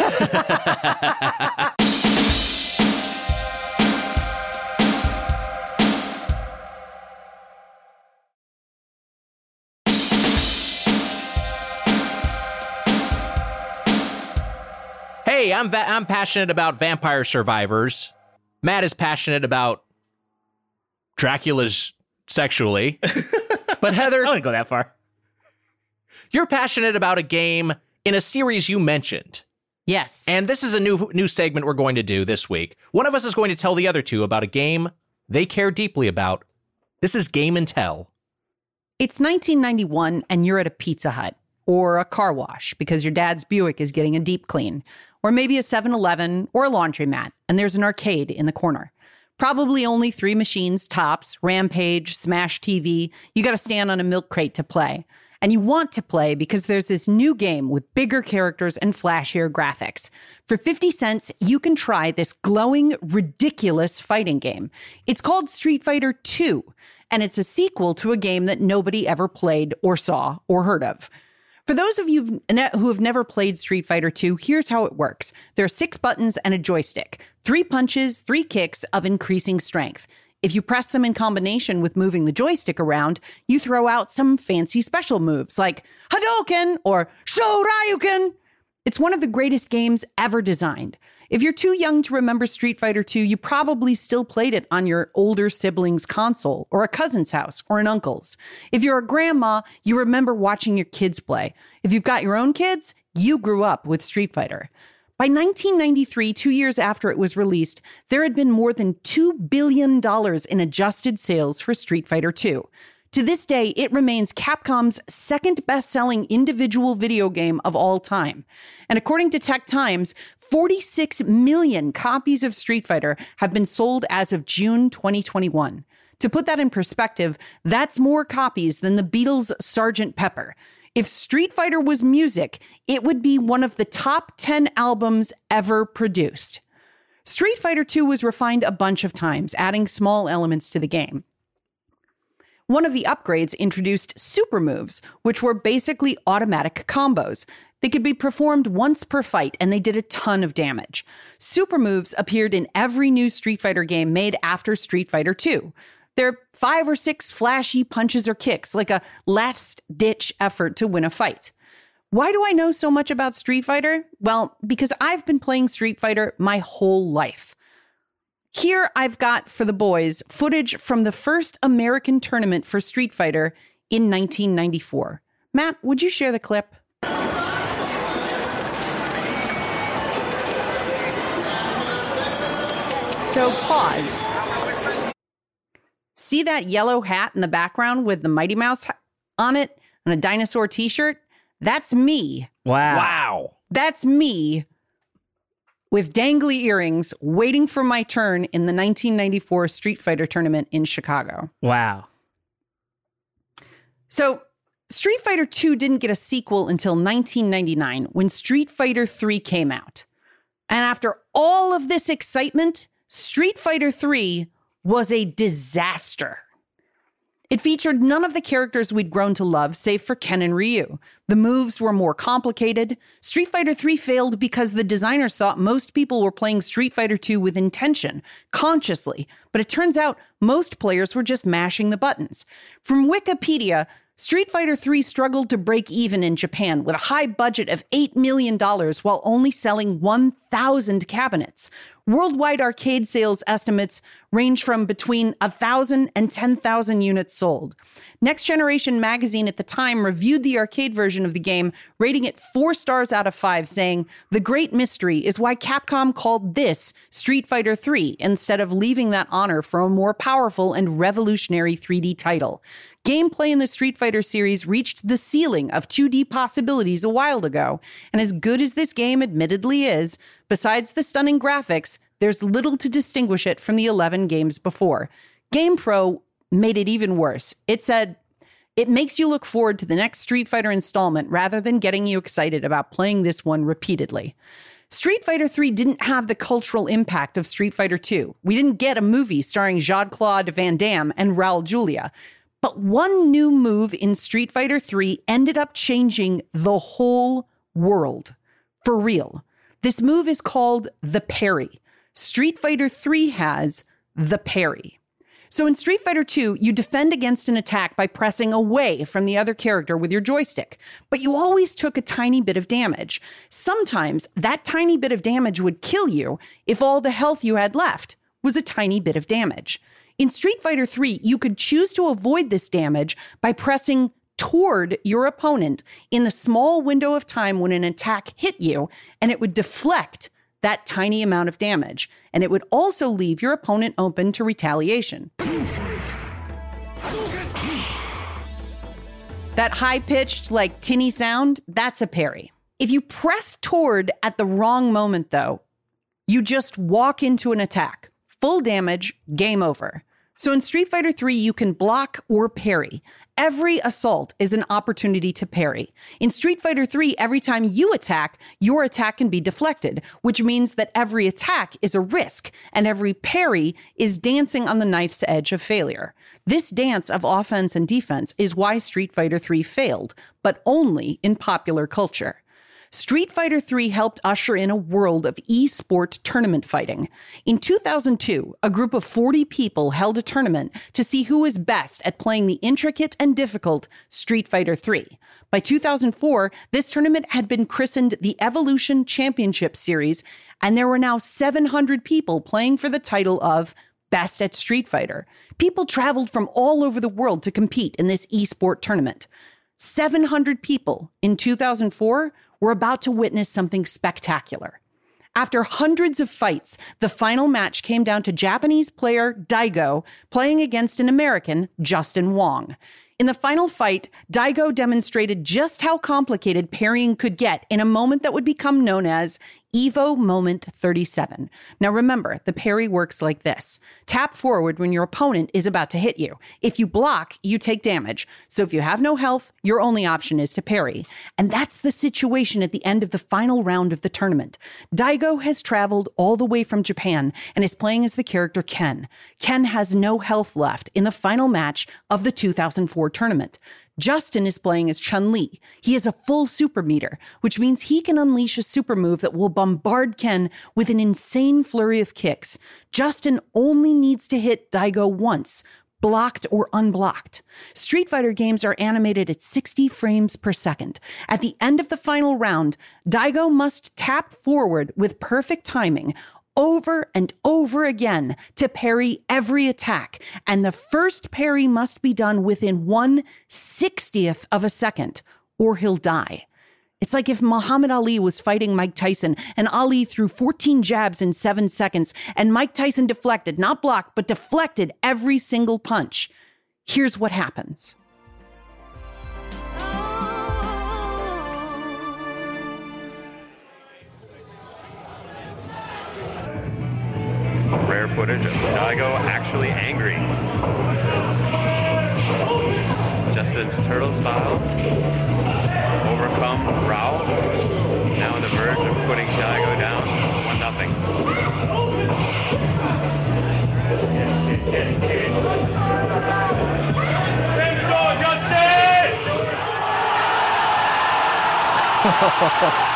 Hey, I'm passionate about vampire survivors. Matt is passionate about Dracula's sexually. But Heather, I wouldn't go that far. You're passionate about a game in a series you mentioned. Yes. And this is a new segment we're going to do this week. One of us is going to tell the other two about a game they care deeply about. This is Game and Tell. It's 1991 and you're at a Pizza Hut. or a car wash because your dad's Buick is getting a deep clean, or maybe a 7-Eleven or a laundromat, and there's an arcade in the corner. Probably only 3 machines tops, Rampage, Smash TV. You got to stand on a milk crate to play. And you want to play because there's this new game with bigger characters and flashier graphics. For 50 cents, you can try this glowing, ridiculous fighting game. It's called Street Fighter 2, and it's a sequel to a game that nobody ever played or saw or heard of. For those of you who have never played Street Fighter 2, here's how it works. There are 6 buttons and a joystick, 3 punches, 3 kicks of increasing strength. If you press them in combination with moving the joystick around, you throw out some fancy special moves like Hadouken or Shoryuken. It's one of the greatest games ever designed. If you're too young to remember Street Fighter 2, you probably still played it on your older sibling's console or a cousin's house or an uncle's. If you're a grandma, you remember watching your kids play. If you've got your own kids, you grew up with Street Fighter. By 1993, 2 years after it was released, there had been more than $2 billion in adjusted sales for Street Fighter 2. To this day, it remains Capcom's second best-selling individual video game of all time. And according to Tech Times, 46 million copies of Street Fighter have been sold as of June 2021. To put that in perspective, that's more copies than the Beatles' Sgt. Pepper. If Street Fighter was music, it would be one of the top 10 albums ever produced. Street Fighter 2 was refined a bunch of times, adding small elements to the game. One of the upgrades introduced super moves, which were basically automatic combos. They could be performed once per fight, and they did a ton of damage. Super moves appeared in every new Street Fighter game made after Street Fighter 2. They're 5 or 6 flashy punches or kicks, like a last-ditch effort to win a fight. Why do I know so much about Street Fighter? Well, because I've been playing Street Fighter my whole life. Here I've got, for the boys, footage from the first American tournament for Street Fighter in 1994. Matt, would you share the clip? So pause. See that yellow hat in the background with the Mighty Mouse on it and a dinosaur t-shirt? That's me. Wow. That's me with dangly earrings waiting for my turn in the 1994 Street Fighter tournament in Chicago. Wow. So Street Fighter 2 didn't get a sequel until 1999 when Street Fighter 3 came out. And after all of this excitement, Street Fighter 3 was a disaster. It featured none of the characters we'd grown to love, save for Ken and Ryu. The moves were more complicated. Street Fighter 3 failed because the designers thought most people were playing Street Fighter 2 with intention, consciously. But it turns out most players were just mashing the buttons. From Wikipedia, Street Fighter 3 struggled to break even in Japan with a high budget of $8 million while only selling 1,000 cabinets. Worldwide arcade sales estimates range from between 1,000 and 10,000 units sold. Next Generation magazine at the time reviewed the arcade version of the game, rating it 4 stars out of 5, saying, "The great mystery is why Capcom called this Street Fighter 3 instead of leaving that honor for a more powerful and revolutionary 3D title. Gameplay in the Street Fighter series reached the ceiling of 2D possibilities a while ago, and as good as this game admittedly is, besides the stunning graphics, there's little to distinguish it from the 11 games before." GamePro made it even worse. It said, "It makes you look forward to the next Street Fighter installment rather than getting you excited about playing this one repeatedly." Street Fighter 3 didn't have the cultural impact of Street Fighter 2. We didn't get a movie starring Jean-Claude Van Damme and Raul Julia. But one new move in Street Fighter 3 ended up changing the whole world. For real. This move is called the parry. Street Fighter 3 has the parry. So in Street Fighter 2, you defend against an attack by pressing away from the other character with your joystick. But you always took a tiny bit of damage. Sometimes that tiny bit of damage would kill you if all the health you had left was a tiny bit of damage. In Street Fighter 3, you could choose to avoid this damage by pressing toward your opponent in the small window of time when an attack hit you, and it would deflect that tiny amount of damage. And it would also leave your opponent open to retaliation. That high-pitched, like, tinny sound, that's a parry. If you press toward at the wrong moment, though, you just walk into an attack. Full damage, game over. So in Street Fighter 3, you can block or parry. Every assault is an opportunity to parry. In Street Fighter 3, every time you attack, your attack can be deflected, which means that every attack is a risk, and every parry is dancing on the knife's edge of failure. This dance of offense and defense is why Street Fighter 3 failed, but only in popular culture. Street Fighter 3 helped usher in a world of e-sport tournament fighting. In 2002, a group of 40 people held a tournament to see who was best at playing the intricate and difficult Street Fighter 3. By 2004, this tournament had been christened the Evolution Championship Series, and there were now 700 people playing for the title of Best at Street Fighter. People traveled from all over the world to compete in this e-sport tournament. 700 people in 2004 were about to witness something spectacular. After hundreds of fights, the final match came down to Japanese player Daigo playing against an American, Justin Wong. In the final fight, Daigo demonstrated just how complicated parrying could get in a moment that would become known as Evo Moment 37. Now remember, the parry works like this. Tap forward when your opponent is about to hit you. If you block, you take damage. So if you have no health, your only option is to parry. And that's the situation at the end of the final round of the tournament. Daigo has traveled all the way from Japan and is playing as the character Ken. Ken has no health left in the final match of the 2004 tournament. Justin is playing as Chun-Li. He has a full super meter, which means he can unleash a super move that will bombard Ken with an insane flurry of kicks. Justin only needs to hit Daigo once, blocked or unblocked. Street Fighter games are animated at 60 frames per second. At the end of the final round, Daigo must tap forward with perfect timing over and over again to parry every attack, and the first parry must be done within 1/60th of a second, or he'll die. It's like if Muhammad Ali was fighting Mike Tyson, and Ali threw 14 jabs in 7 seconds, and Mike Tyson deflected, not blocked, but deflected every single punch. Here's what happens. Rare footage of Daigo actually angry. Justin's turtle style. Overcome Rao. Now on the verge of putting Daigo down 1-0. Justin!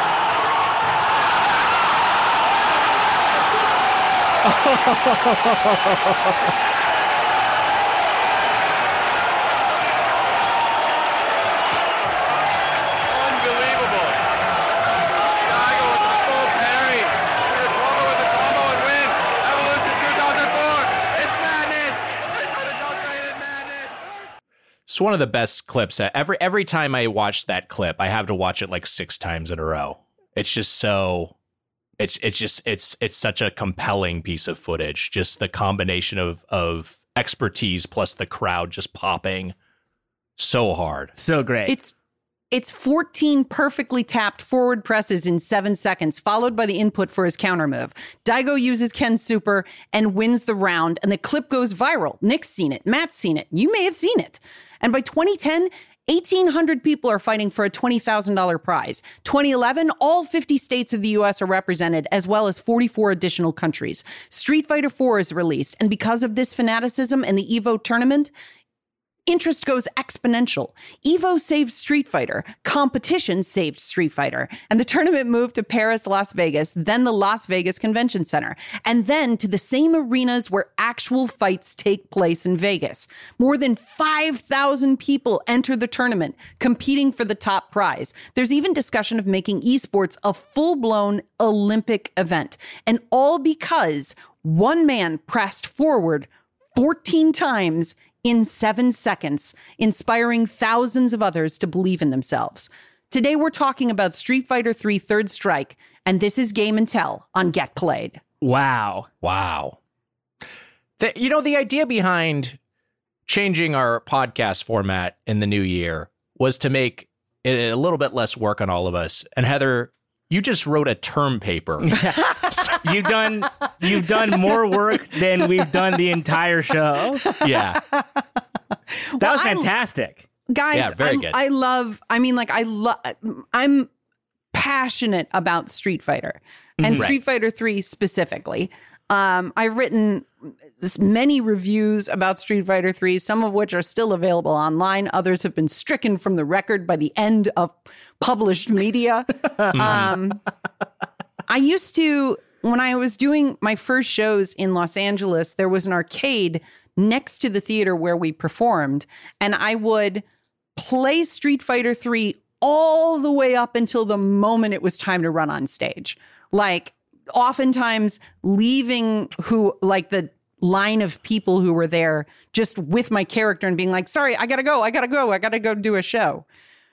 Unbelievable. Daigo with a full parry. Here's Walker with the combo and win. Evolution 2004. It's madness. It's unadulterated madness. It's one of the best clips. Every time I watch that clip, I have to watch it like 6 times in a row. It's just so... It's such a compelling piece of footage. Just the combination of expertise plus the crowd just popping so hard. So great. It's 14 perfectly tapped forward presses in 7 seconds, followed by the input for his counter move. Daigo uses Ken's super and wins the round, and the clip goes viral. Nick's seen it. Matt's seen it. You may have seen it. And by 2010, 1,800 people are fighting for a $20,000 prize. 2011, all 50 states of the U.S. are represented, as well as 44 additional countries. Street Fighter 4 is released, and because of this fanaticism and the EVO tournament, interest goes exponential. EVO saved Street Fighter, competition saved Street Fighter, and the tournament moved to Paris, Las Vegas, then the Las Vegas Convention Center, and then to the same arenas where actual fights take place in Vegas. More than 5,000 people enter the tournament, competing for the top prize. There's even discussion of making esports a full-blown Olympic event, and all because one man pressed forward 14 times in 7 seconds, inspiring thousands of others to believe in themselves. Today, we're talking about Street Fighter 3 Third Strike, and this is Game and Tell on Get Played. Wow. The idea behind changing our podcast format in the new year was to make it a little bit less work on all of us. And Heather, you just wrote a term paper. You've done more work than we've done the entire show. Yeah. That was fantastic. Guys, yeah, very good. I'm passionate about Street Fighter and Street Fighter 3 specifically. I've written many reviews about Street Fighter 3, some of which are still available online. Others have been stricken from the record by the end of published media. I used to, when I was doing my first shows in Los Angeles, there was an arcade next to the theater where we performed, and I would play Street Fighter 3 all the way up until the moment it was time to run on stage. Like, oftentimes leaving the line of people who were there just with my character and being like, sorry, I gotta go do a show.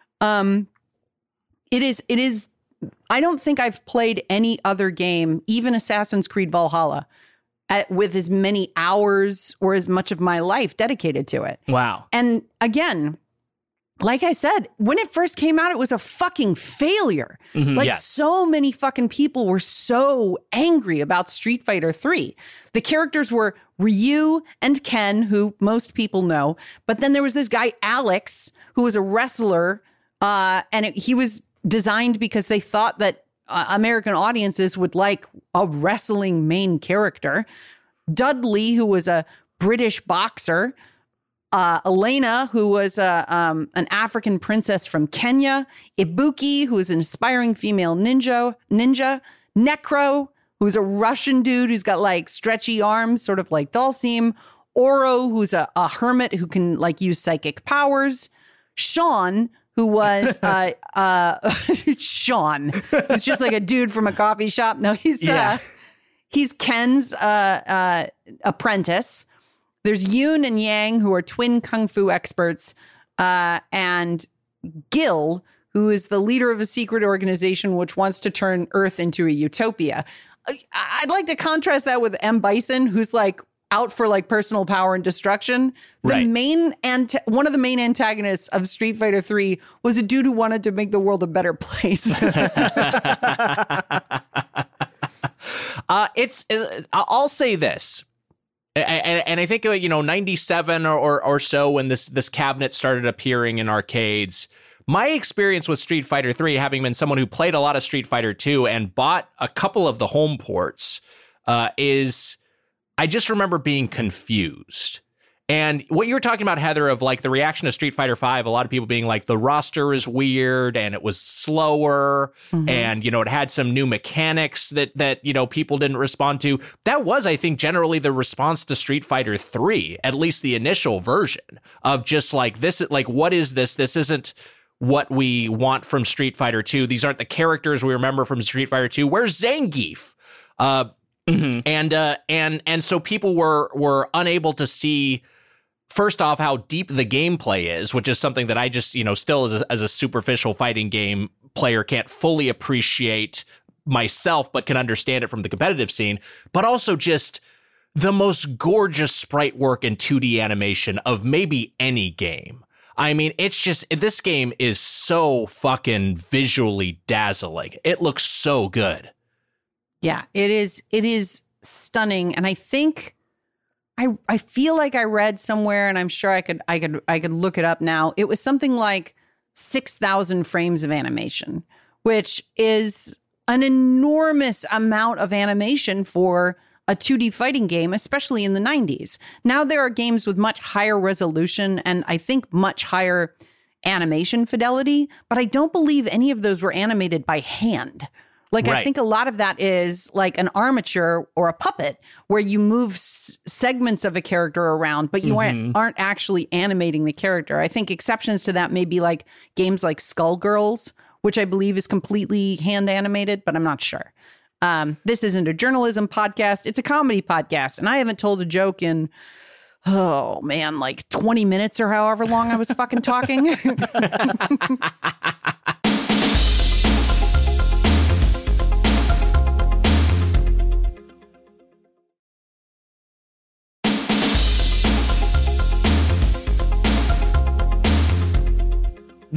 It is, I don't think I've played any other game, even Assassin's Creed Valhalla, with as many hours or as much of my life dedicated to it. Wow. And again, like I said, when it first came out, it was a fucking failure. So many fucking people were so angry about Street Fighter 3. The characters were Ryu and Ken, who most people know. But then there was this guy, Alex, who was a wrestler. And he was designed because they thought that American audiences would like a wrestling main character. Dudley, who was a British boxer. Elena, who was an African princess from Kenya. Ibuki, who is an aspiring female ninja. Necro, who's a Russian dude who's got like stretchy arms, sort of like Dhalsim. Oro, who's a hermit who can like use psychic powers. Sean, who was Sean, who's just like a dude from a coffee shop. No, he's Ken's apprentice. There's Yoon and Yang, who are twin kung fu experts, and Gil, who is the leader of a secret organization which wants to turn Earth into a utopia. I'd like to contrast that with M. Bison, who's like out for like personal power and destruction. The main one of the main antagonists of Street Fighter 3 was a dude who wanted to make the world a better place. I'll say this. And I think, 97 or so when this cabinet started appearing in arcades, my experience with Street Fighter 3, having been someone who played a lot of Street Fighter 2 and bought a couple of the home ports, is I just remember being confused. And what you were talking about, Heather, of like the reaction to Street Fighter 5, a lot of people being like, the roster is weird and it was slower and, it had some new mechanics that people didn't respond to. That was, I think, generally the response to Street Fighter 3, at least the initial version of just like, this, like, what is this? This isn't what we want from Street Fighter 2. These aren't the characters we remember from Street Fighter 2. Where's Zangief? And so people were unable to see, first off, how deep the gameplay is, which is something that I just, still as a superficial fighting game player can't fully appreciate myself, but can understand it from the competitive scene. But also just the most gorgeous sprite work and 2D animation of maybe any game. I mean, it's just, this game is so fucking visually dazzling. It looks so good. Yeah, it is stunning. And I think, I feel like I read somewhere, and I'm sure I could look it up now. It was something like 6,000 frames of animation, which is an enormous amount of animation for a 2D fighting game, especially in the 90s. Now there are games with much higher resolution and I think much higher animation fidelity, but I don't believe any of those were animated by hand. Like, I think a lot of that is like an armature or a puppet where you move segments of a character around, but you aren't actually animating the character. I think exceptions to that may be like games like Skullgirls, which I believe is completely hand animated, but I'm not sure. This isn't a journalism podcast. It's a comedy podcast. And I haven't told a joke in, like 20 minutes or however long I was fucking talking.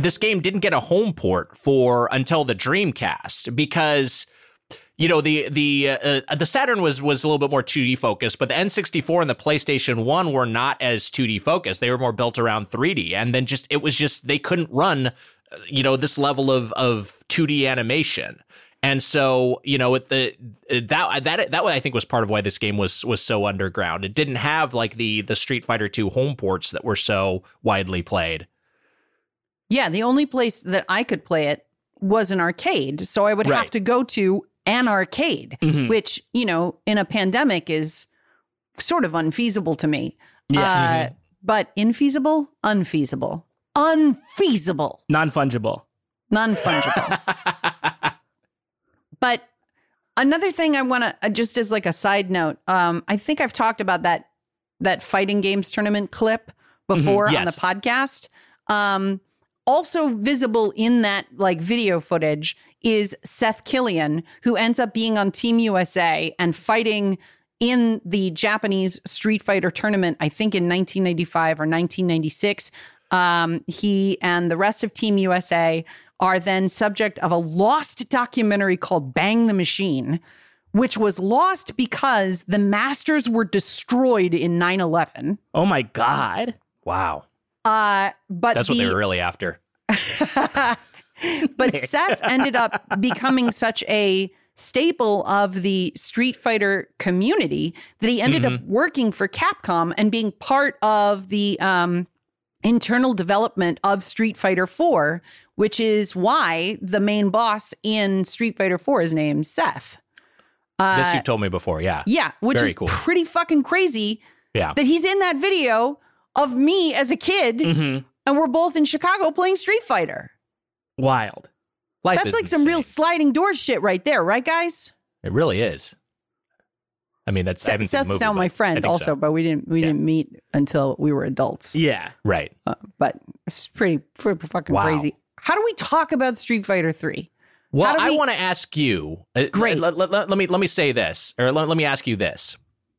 this game didn't get a home port until the Dreamcast, because the Saturn was a little bit more 2D focused, but the N64 and the PlayStation 1 were not as 2D focused. They were more built around 3D, and then they couldn't run this level of 2D animation. And so, that I think was part of why this game was so underground. It didn't have like the Street Fighter 2 home ports that were so widely played. Yeah, the only place that I could play it was an arcade. So I would have to go to an arcade, which, in a pandemic is sort of unfeasible to me. Yeah. But infeasible? Unfeasible. Unfeasible. Non-fungible. But another thing I want to, just as like a side note, I think I've talked about that fighting games tournament clip before on the podcast. Also visible in that like video footage is Seth Killian, who ends up being on Team USA and fighting in the Japanese Street Fighter tournament, I think in 1995 or 1996. He and the rest of Team USA are then subject of a lost documentary called Bang the Machine, which was lost because the masters were destroyed in 9/11. Oh my God. Wow. But that's what they were really after. But Seth ended up becoming such a staple of the Street Fighter community that he ended up working for Capcom and being part of the internal development of Street Fighter 4, which is why the main boss in Street Fighter 4 is named Seth. This you've told me before, yeah. Yeah, which Very is cool. Pretty fucking crazy that he's in that video of me as a kid and we're both in Chicago playing Street Fighter. Wild. That's like some real sliding doors shit right there, right, guys? It really is. I mean, that's Seth's now my friend also, but we didn't meet until we were adults. Yeah, right. But it's pretty fucking crazy. How do we talk about Street Fighter 3? Well, I want to ask you. Great. Let me say this, or let me ask you this,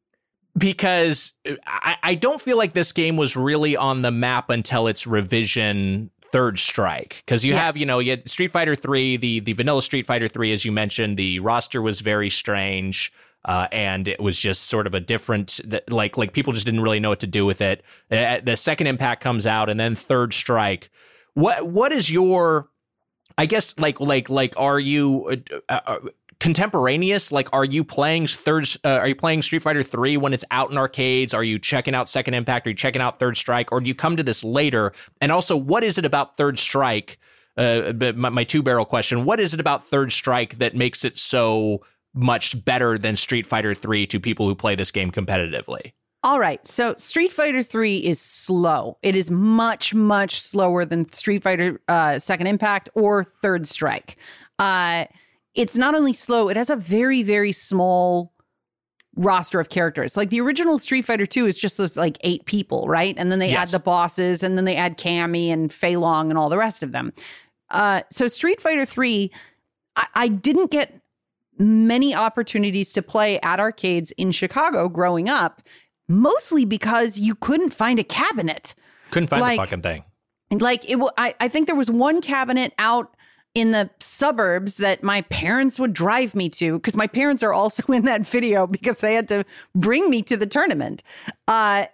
because I don't feel like this game was really on the map until its revision Third Strike, because you have you had Street Fighter 3, the vanilla Street Fighter 3, as you mentioned. The roster was very strange. And it was just sort of a different, like people just didn't really know what to do with it. The Second Impact comes out, and then Third Strike. What is your, I guess, like are you contemporaneous? Like, are you playing Street Fighter 3 when it's out in arcades? Are you checking out Second Impact? Are you checking out Third Strike? Or do you come to this later? And also, what is it about Third Strike? My two-barrel question. What is it about Third Strike that makes it so much better than Street Fighter 3 to people who play this game competitively? All right. So Street Fighter 3 is slow. It is much, much slower than Street Fighter Second Impact or Third Strike. It's not only slow, it has a very, very small roster of characters. Like the original Street Fighter 2 is just those like 8 people, right? And then they add the bosses, and then they add Cammy and Fei Long and all the rest of them. So Street Fighter 3, I didn't get many opportunities to play at arcades in Chicago growing up, mostly because you couldn't find a cabinet. Couldn't find the fucking thing. Like I think there was one cabinet out in the suburbs that my parents would drive me to, because my parents are also in that video because they had to bring me to the tournament. And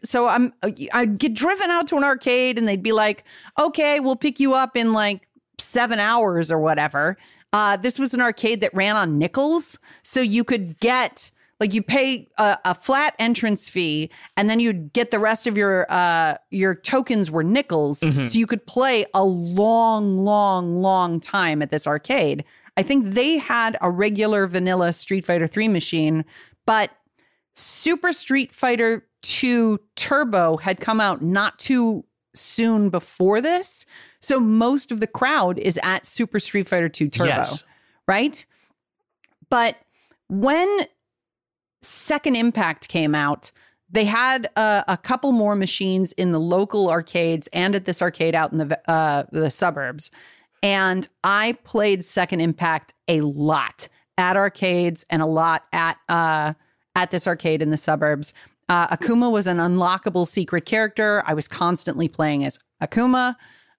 I'd get driven out to an arcade and they'd be like, okay, we'll pick you up in like 7 hours or whatever. This was an arcade that ran on nickels. So you could get, like, you pay a flat entrance fee, and then you'd get the rest of your tokens were nickels. So you could play a long, long, long time at this arcade. I think they had a regular vanilla Street Fighter 3 machine, but Super Street Fighter 2 Turbo had come out not too soon before this. So most of the crowd is at Super Street Fighter 2 Turbo, right? But when Second Impact came out, they had a couple more machines in the local arcades and at this arcade out in the suburbs. And I played Second Impact a lot at arcades and a lot at this arcade in the suburbs. Akuma was an unlockable secret character. I was constantly playing as Akuma.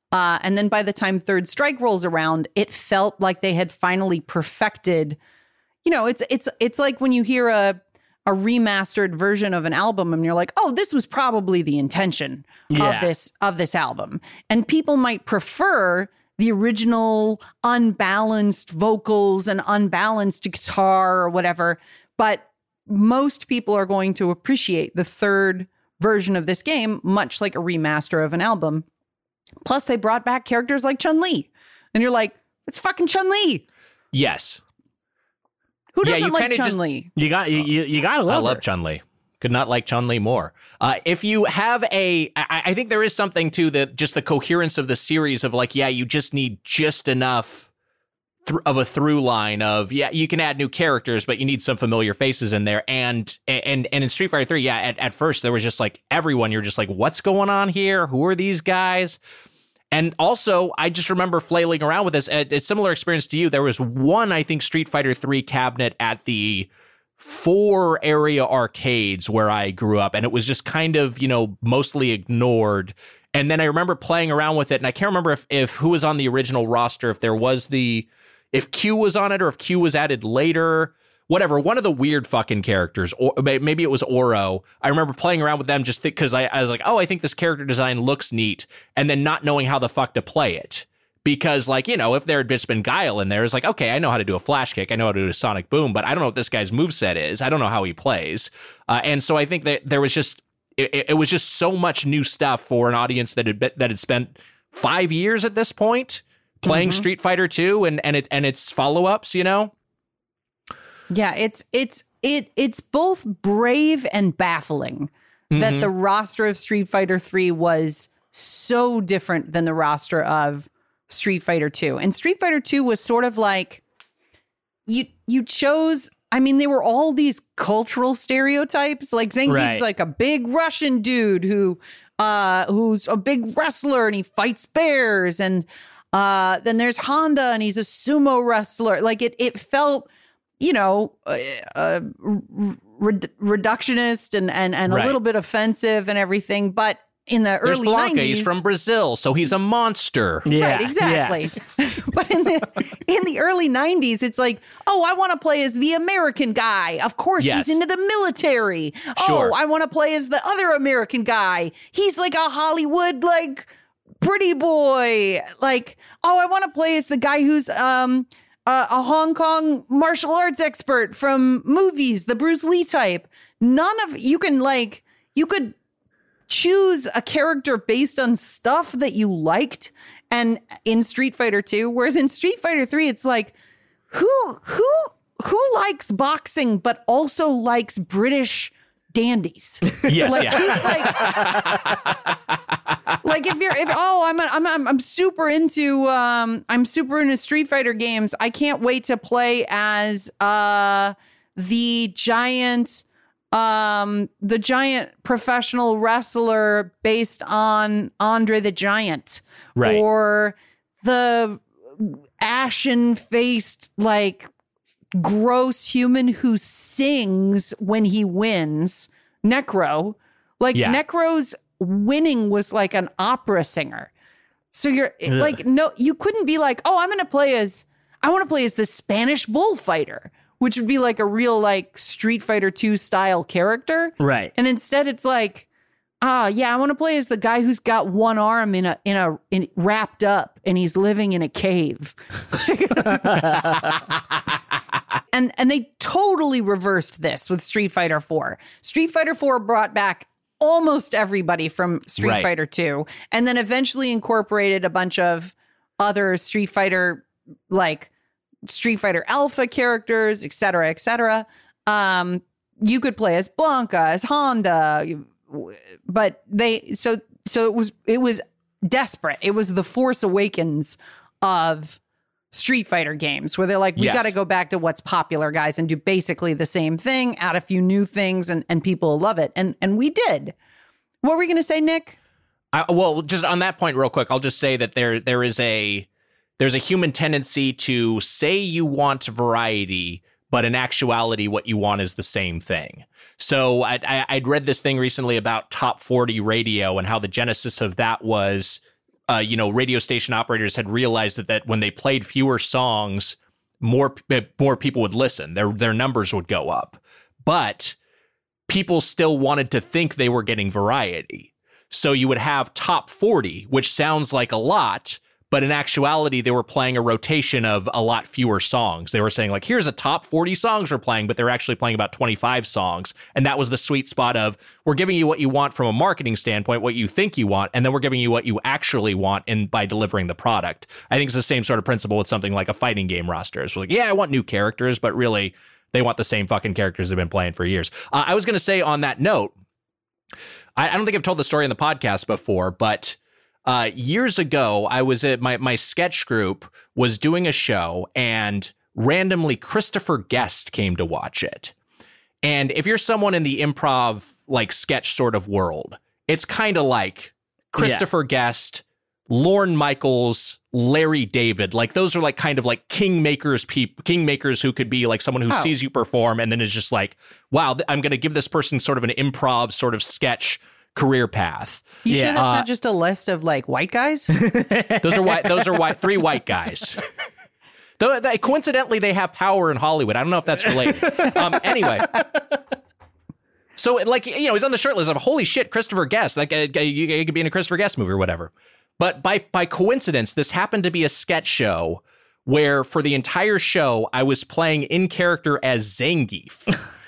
And then by the time Third Strike rolls around, it felt like they had finally perfected. You know, it's like when you hear a remastered version of an album and you're like, oh, this was probably the intention of this album. And people might prefer the original unbalanced vocals and unbalanced guitar or whatever. But most people are going to appreciate the third version of this game, much like a remaster of an album. Plus, they brought back characters like Chun-Li. And you're like, it's fucking Chun-Li. Yes. Who doesn't like Chun-Li? You gotta love her. I love Chun-Li. Could not like Chun-Li more. If you have I think there is something to just the coherence of the series of like, you just need just enough of a through line of, you can add new characters, but you need some familiar faces in there. And in Street Fighter 3, at first there was just like everyone, you're just like, what's going on here? Who are these guys? And also, I just remember flailing around with this. A similar experience to you. There was one, I think, Street Fighter 3 cabinet at the 4 area arcades where I grew up, and it was just kind of, mostly ignored. And then I remember playing around with it, and I can't remember if who was on the original roster, if Q was on it or if Q was added later. Whatever, one of the weird fucking characters, or maybe it was Oro. I remember playing around with them just because I was like, oh, I think this character design looks neat, and then not knowing how the fuck to play it. Because, like, if there had just been Guile in there, it's like, okay, I know how to do a flash kick, I know how to do a sonic boom, but I don't know what this guy's moveset is. I don't know how he plays. And so I think that there was just, it was just so much new stuff for an audience that had spent 5 years at this point playing Street Fighter 2 and its follow-ups, Yeah, it's both brave and baffling that the roster of Street Fighter 3 was so different than the roster of Street Fighter 2. And Street Fighter 2 was sort of like you chose, I mean, they were all these cultural stereotypes. Like Zangief's like a big Russian dude who's a big wrestler and he fights bears, and then there's Honda and he's a sumo wrestler. Like it felt reductionist and a little bit offensive and everything. But in the early 90s, he's from Brazil, so he's a monster. Yeah, right, exactly. Yes. But in the early 90s, it's like, oh, I want to play as the American guy. Of course, he's into the military. Sure. Oh, I want to play as the other American guy. He's like a Hollywood, like, pretty boy. Like, oh, I want to play as the guy who's a Hong Kong martial arts expert from movies, the Bruce Lee type. You could choose a character based on stuff that you liked, and in Street Fighter 2, whereas in Street Fighter 3, it's like, who likes boxing but also likes British dandies? Yes, I'm super into Street Fighter games. I can't wait to play as the giant professional wrestler based on Andre the Giant, right? Or the ashen-faced, like, gross human who sings when he wins, Necro. Like, Necro's winning was like an opera singer. So you're like, no, you couldn't be like, oh, I want to play as the Spanish bullfighter, which would be like a real, like, Street Fighter 2 style character. Right. And instead it's like, I want to play as the guy who's got one arm in wrapped up and he's living in a cave. And they totally reversed this with Street Fighter 4. Street Fighter 4 brought back almost everybody from Street Fighter 2, and then eventually incorporated a bunch of other Street Fighter, like Street Fighter Alpha characters, et cetera, et cetera. You could play as Blanca, as Honda, but so it was desperate. It was the Force Awakens of Street Fighter games, where they're like, we got to go back to what's popular, guys, and do basically the same thing, add a few new things, and people will love it. And we did. What were we going to say, Nick? Well, just on that point real quick, I'll just say that there's a human tendency to say you want variety, but in actuality, what you want is the same thing. So I'd read this thing recently about Top 40 radio and how the genesis of that was radio station operators had realized that when they played fewer songs, more people would listen. Their numbers would go up. But people still wanted to think they were getting variety. So you would have top 40, which sounds like a lot, but in actuality, they were playing a rotation of a lot fewer songs. They were saying, like, here's a top 40 songs we're playing, but they're actually playing about 25 songs. And that was the sweet spot of, we're giving you what you want from a marketing standpoint, what you think you want, and then we're giving you what you actually want by delivering the product. I think it's the same sort of principle with something like a fighting game roster. It's like, yeah, I want new characters, but really, they want the same fucking characters they've been playing for years. I was going to say on that note, I don't think I've told the story in the podcast before, but years ago, I was at my sketch group was doing a show, and randomly Christopher Guest came to watch it. And if you're someone in the improv, like, sketch sort of world, it's kind of like Christopher Guest, Lorne Michaels, Larry David. Like, those are like kind of like kingmakers who could be like someone who sees you perform and then is just like, wow, I'm going to give this person sort of an improv sort of sketch career path. You sure that's not just a list of like white guys? Those are white, 3 white guys. Though coincidentally, they have power in Hollywood. I don't know if that's related. Anyway. So, like, he's on the short list of, holy shit, Christopher Guest. Like, you could be in a Christopher Guest movie or whatever. But by coincidence, this happened to be a sketch show where for the entire show, I was playing in character as Zangief.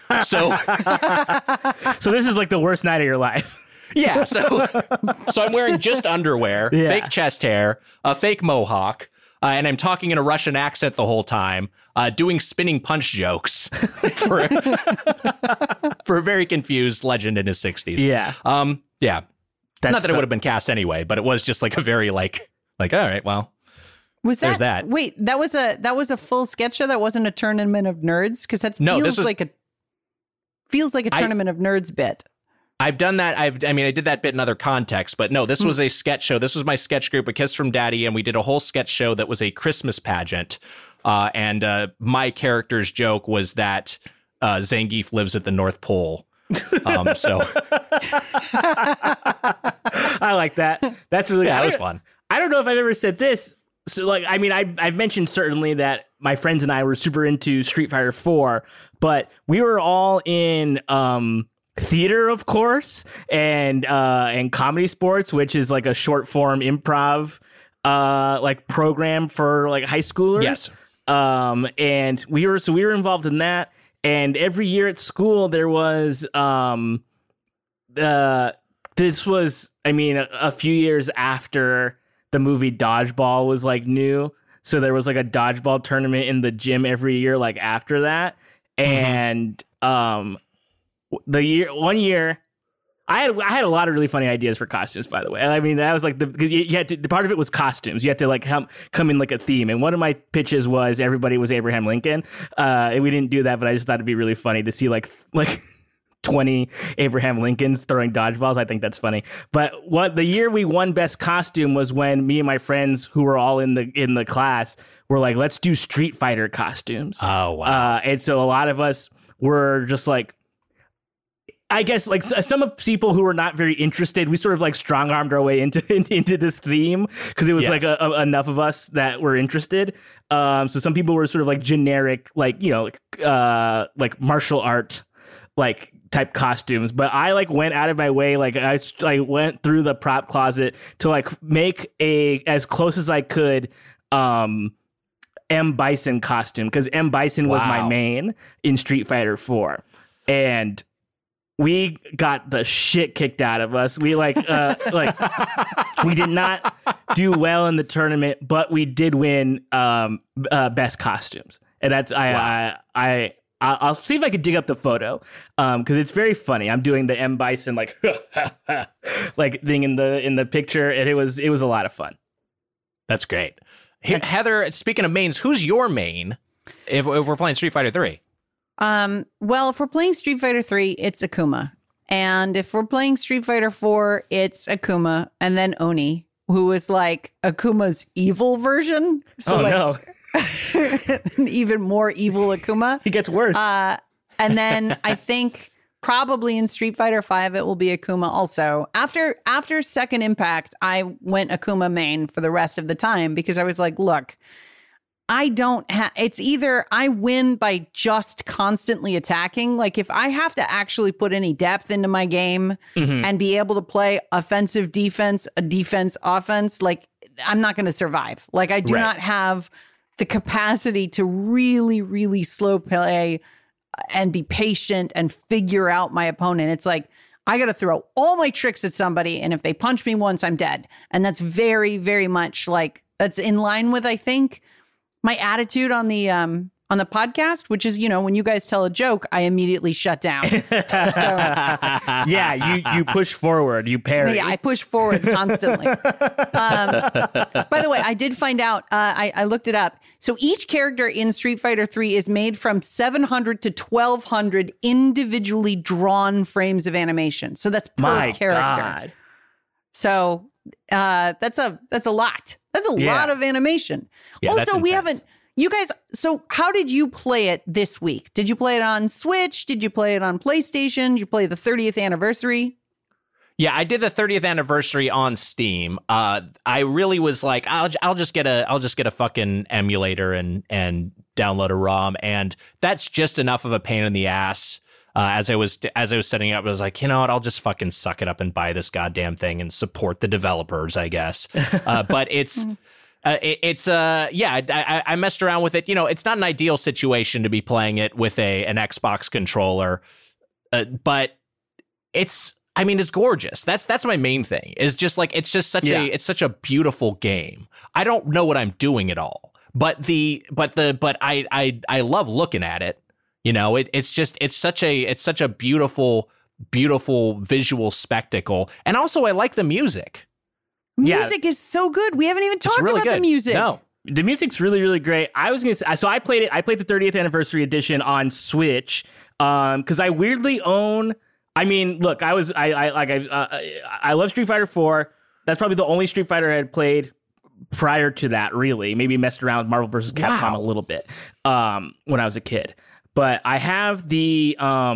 So this is like the worst night of your life. Yeah. So I'm wearing just underwear, fake chest hair, a fake mohawk, and I'm talking in a Russian accent the whole time, doing spinning punch jokes for a very confused legend in his 60s. Yeah. Yeah. Not that it would have been cast anyway, but it was just like a very like, all right, well, there's that. Wait, that was a full sketch show? That wasn't a tournament of nerds? Because feels like a tournament of nerds bit. I've done that. I did that bit in other contexts, but no, this was a sketch show. This was my sketch group, A Kiss from Daddy, and we did a whole sketch show that was a Christmas pageant. And my character's joke was that Zangief lives at the North Pole. So I like that. That's really that was fun. I don't know if I've ever said this. So, like, I mean, I've mentioned certainly that my friends and I were super into Street Fighter 4, but we were all in theater, of course, and comedy sports, which is like a short form improv like program for like high schoolers. Yes. And we were involved in that. And every year at school, there was this was, I mean, a few years after the movie Dodgeball was like new. So there was like a dodgeball tournament in the gym every year, like after that. And one year, I had a lot of really funny ideas for costumes, by the way. I mean, that was like the part of it was costumes. You had to like come in like a theme. And one of my pitches was everybody was Abraham Lincoln. And we didn't do that, but I just thought it'd be really funny to see like 20 Abraham Lincolns throwing dodgeballs. I think that's funny. But the year we won best costume was when me and my friends who were all in the class were like, let's do Street Fighter costumes. Oh, wow. And so a lot of us were just like, I guess like some of people who were not very interested, we sort of like strong-armed our way into this theme because it was like enough of us that were interested. So some people were sort of like generic, like, like martial art, like type costumes. But I like went out of my way. Like I went through the prop closet to like make as close as I could, M. Bison costume because M. Bison was my main in Street Fighter 4. And we got the shit kicked out of us. We we did not do well in the tournament, but we did win best costumes, and that's I'll see if I could dig up the photo because it's very funny. I'm doing the M. Bison like like thing in the picture, and it was a lot of fun. That's great. Heather, speaking of mains, who's your main if we're playing Street Fighter 3? Well, if we're playing Street Fighter 3, it's Akuma. And if we're playing Street Fighter 4, it's Akuma and then Oni, who is like Akuma's evil version. So no. An even more evil Akuma. He gets worse. And then I think Probably in Street Fighter V, it will be Akuma also. After Second Impact, I went Akuma main for the rest of the time because I was like, look, I don't have, it's either I win by just constantly attacking. Like if I have to actually put any depth into my game and be able to play offensive defense, a defense offense, like I'm not going to survive. Like I do not have the capacity to really, really slow play and be patient and figure out my opponent. It's like, I got to throw all my tricks at somebody. And if they punch me once, I'm dead. And that's very, very much like, that's in line with, I think, my attitude on the podcast, which is, you know, when you guys tell a joke, I immediately shut down. So, yeah, you push forward, you parry. Yeah, I push forward constantly. By the way, I did find out, I looked it up. So each character in Street Fighter 3 is made from 700 to 1,200 individually drawn frames of animation. So that's per character. God. So that's a lot. That's a lot of animation. Yeah, also, we haven't, you guys, so how did you play it this week? Did you play it on Switch? Did you play it on PlayStation? Did you play the 30th anniversary? Yeah, I did the 30th anniversary on Steam. I really was like, I'll just get a fucking emulator and download a ROM, and that's just enough of a pain in the ass. As I was setting it up, I was like, you know what? I'll just fucking suck it up and buy this goddamn thing and support the developers, I guess. But I messed around with it. You know, it's not an ideal situation to be playing it with an Xbox controller, but it's gorgeous. That's my main thing. Is just like it's such a beautiful game. I don't know what I'm doing at all, but I love looking at it. You know, it's such a beautiful visual spectacle, and also I like the music. Music is so good. We haven't even talked about the music. No, the music's really, really great. I was gonna say, so I played the 30th anniversary edition on Switch, because I weirdly own. I mean, look, I love Street Fighter 4. That's probably the only Street Fighter I had played prior to that. Really, maybe messed around with Marvel vs. Capcom a little bit when I was a kid. But I have the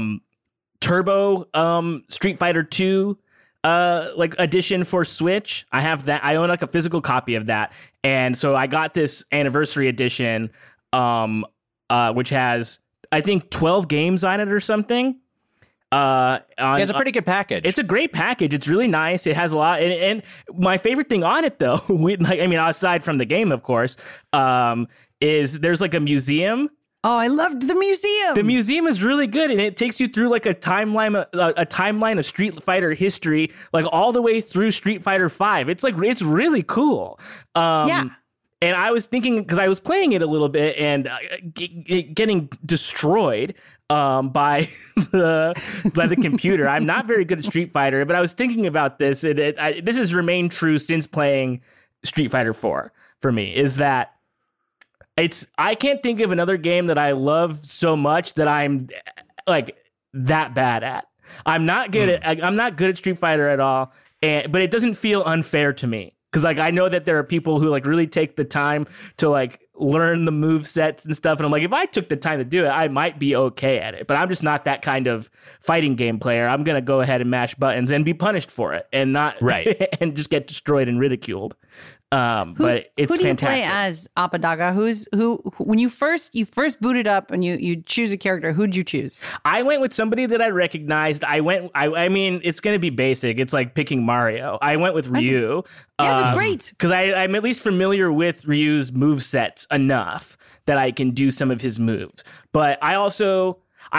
Turbo Street Fighter 2 edition for Switch. I have that. I own like a physical copy of that. And so I got this anniversary edition which has I think 12 games on it or something. It's a pretty good package. It's a great package. It's really nice. It has a lot. And my favorite thing on it, though, aside from the game, of course, is there's like a museum. Oh, I loved the museum. The museum is really good, and it takes you through like a timeline of Street Fighter history, like all the way through Street Fighter V. It's really cool. And I was thinking, because I was playing it a little bit and getting destroyed by the computer. I'm not very good at Street Fighter, but I was thinking about this, and this has remained true since playing Street Fighter 4 for me, is that I can't think of another game that I love so much that I'm like that bad at. I'm not good at Street Fighter at all, but it doesn't feel unfair to me. Because like I know that there are people who like really take the time to like learn the move sets and stuff, and I'm like, if I took the time to do it, I might be okay at it. But I'm just not that kind of fighting game player. I'm gonna go ahead and mash buttons and be punished for it, and not and just get destroyed and ridiculed. But it's who do fantastic. You play as Apodaca? Who? When you first booted up and you choose a character, who'd you choose? I went with somebody that I recognized. I mean, it's going to be basic. It's like picking Mario. I went with Ryu. Yeah, that's great. Because I'm at least familiar with Ryu's movesets enough that I can do some of his moves. But I also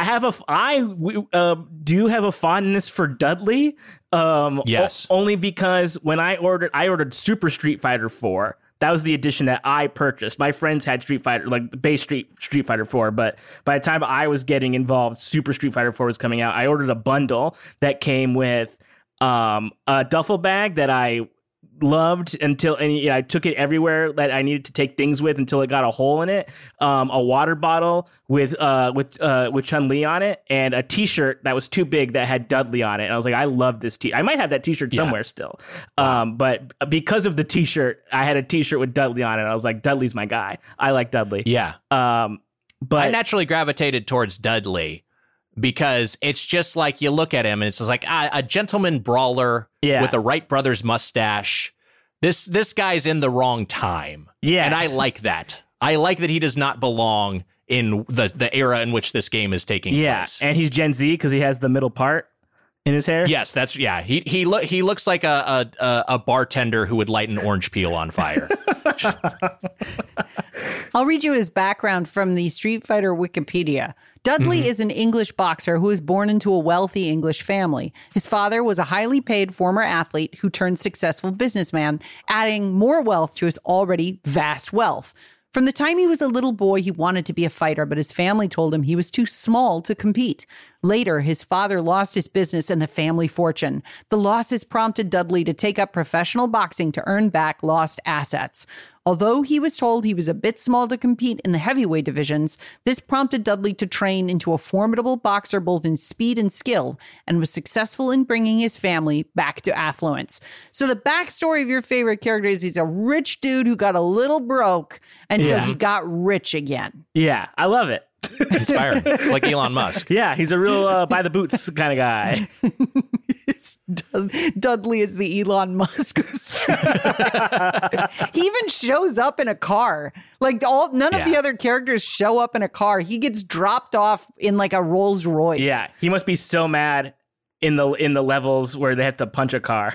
do have a fondness for Dudley. Yes. Only because when I ordered Super Street Fighter 4. That was the edition that I purchased. My friends had Street Fighter, like the base Street Fighter 4, but by the time I was getting involved, Super Street Fighter 4 was coming out. I ordered a bundle that came with a duffel bag that I loved I took it everywhere that I needed to take things with until it got a hole in it. A water bottle with Chun-Li on it, and a T-shirt that was too big that had Dudley on it. And I was like, I love this T. I might have that T-shirt somewhere still. But because of the T-shirt, I had a T-shirt with Dudley on it. I was like, Dudley's my guy. I like Dudley. Yeah. But I naturally gravitated towards Dudley because it's just like you look at him and it's just like a gentleman brawler with a Wright brothers mustache. This guy's in the wrong time. Yeah. And I like that. I like that he does not belong in the era in which this game is taking place. And he's Gen Z because he has the middle part in his hair. Yes, he looks like a bartender who would light an orange peel on fire. I'll read you his background from the Street Fighter Wikipedia. Dudley is an English boxer who was born into a wealthy English family. His father was a highly paid former athlete who turned successful businessman, adding more wealth to his already vast wealth. From the time he was a little boy, he wanted to be a fighter, but his family told him he was too small to compete. Later, his father lost his business and the family fortune. The losses prompted Dudley to take up professional boxing to earn back lost assets. Although he was told he was a bit small to compete in the heavyweight divisions, this prompted Dudley to train into a formidable boxer both in speed and skill, and was successful in bringing his family back to affluence. So the backstory of your favorite character is he's a rich dude who got a little broke, and so he got rich again. Yeah, I love it. Inspiring. It's like Elon Musk. Yeah, he's a real by the boots kind of guy. Dudley is the Elon Musk of Street Fighter. He even shows up in a car. Like none of the other characters show up in a car. He gets dropped off in like a Rolls Royce. Yeah, he must be so mad in the levels where they have to punch a car.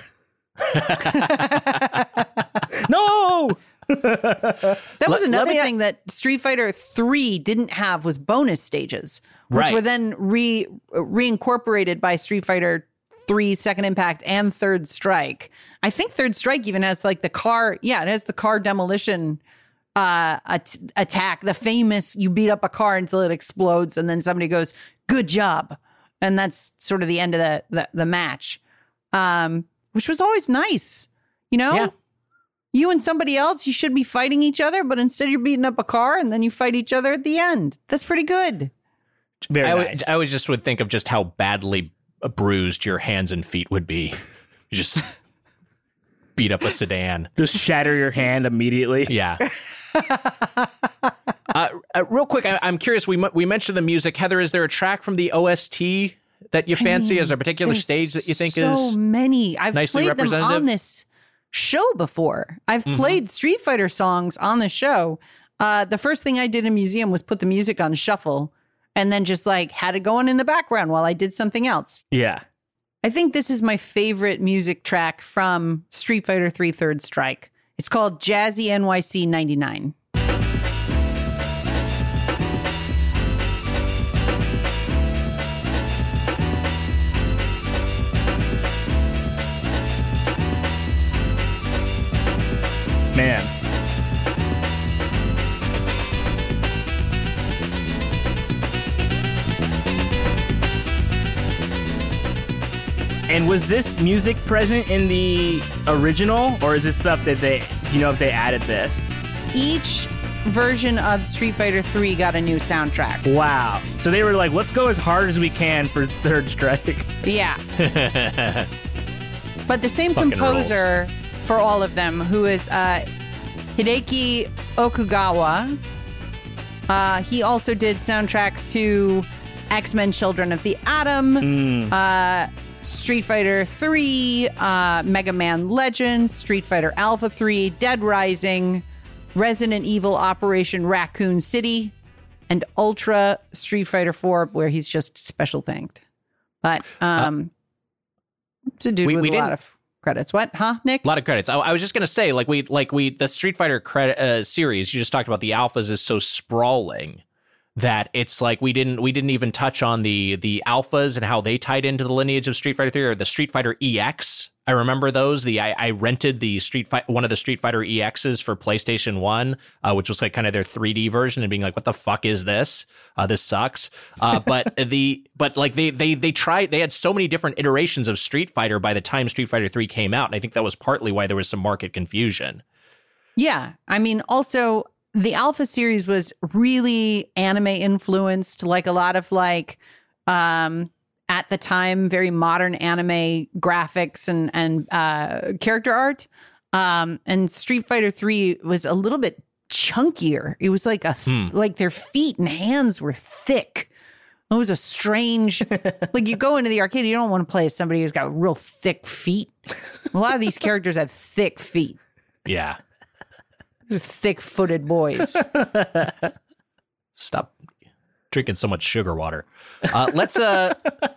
No. That was another thing that Street Fighter 3 didn't have was bonus stages, which were then reincorporated by Street Fighter 3 Second Impact and Third Strike. I think Third Strike even has like the car. Yeah, it has the car demolition attack. The famous, you beat up a car until it explodes and then somebody goes, good job. And that's sort of the end of the match, which was always nice. You know? Yeah. You and somebody else, you should be fighting each other, but instead you're beating up a car and then you fight each other at the end. That's pretty good. Very nice. I always just would think of just how badly bruised your hands and feet would be. You just beat up a sedan. Just shatter your hand immediately. Yeah. Real quick, I'm curious. We mentioned the music. Heather, is there a track from the OST that you fancy? Is there a particular stage that you think is so many? I've nicely played them representative? on this show before. I've played Street Fighter songs on the show. The first thing I did in museum was put the music on shuffle and then just like had it going in the background while I did something else. Yeah. I think this is my favorite music track from Street Fighter 3 Third Strike. It's called Jazzy NYC 99. Man. And was this music present in the original, or is this stuff that do you know if they added this? Each version of Street Fighter 3 got a new soundtrack. Wow. So they were like, let's go as hard as we can for Third Strike. Yeah. But the same Fucking composer for all of them, who is Hideki Okugawa. He also did soundtracks to X-Men Children of the Atom, Street Fighter 3, Mega Man Legends, Street Fighter Alpha 3, Dead Rising, Resident Evil Operation Raccoon City, and Ultra Street Fighter 4, where he's just special thanked. But it's a dude with a lot of credits. What? Huh, Nick? A lot of credits. I was just gonna say, the Street Fighter series you just talked about, the alphas is so sprawling that it's like we didn't even touch on the alphas and how they tied into the lineage of Street Fighter 3 or the Street Fighter EX. I remember those. I rented the one of the Street Fighter EXs for PlayStation 1, which was like kind of their 3D version, and being like, what the fuck is this? This sucks. But they had so many different iterations of Street Fighter by the time Street Fighter 3 came out, and I think that was partly why there was some market confusion. Yeah. I mean, also the Alpha series was really anime influenced, like a lot of at the time, very modern anime graphics and character art. And Street Fighter 3 was a little bit chunkier. It was like like their feet and hands were thick. It was a strange, like you go into the arcade, you don't want to play as somebody who's got real thick feet. A lot of these characters have thick feet. Yeah. They're thick-footed boys. Stop drinking so much sugar water. Heather,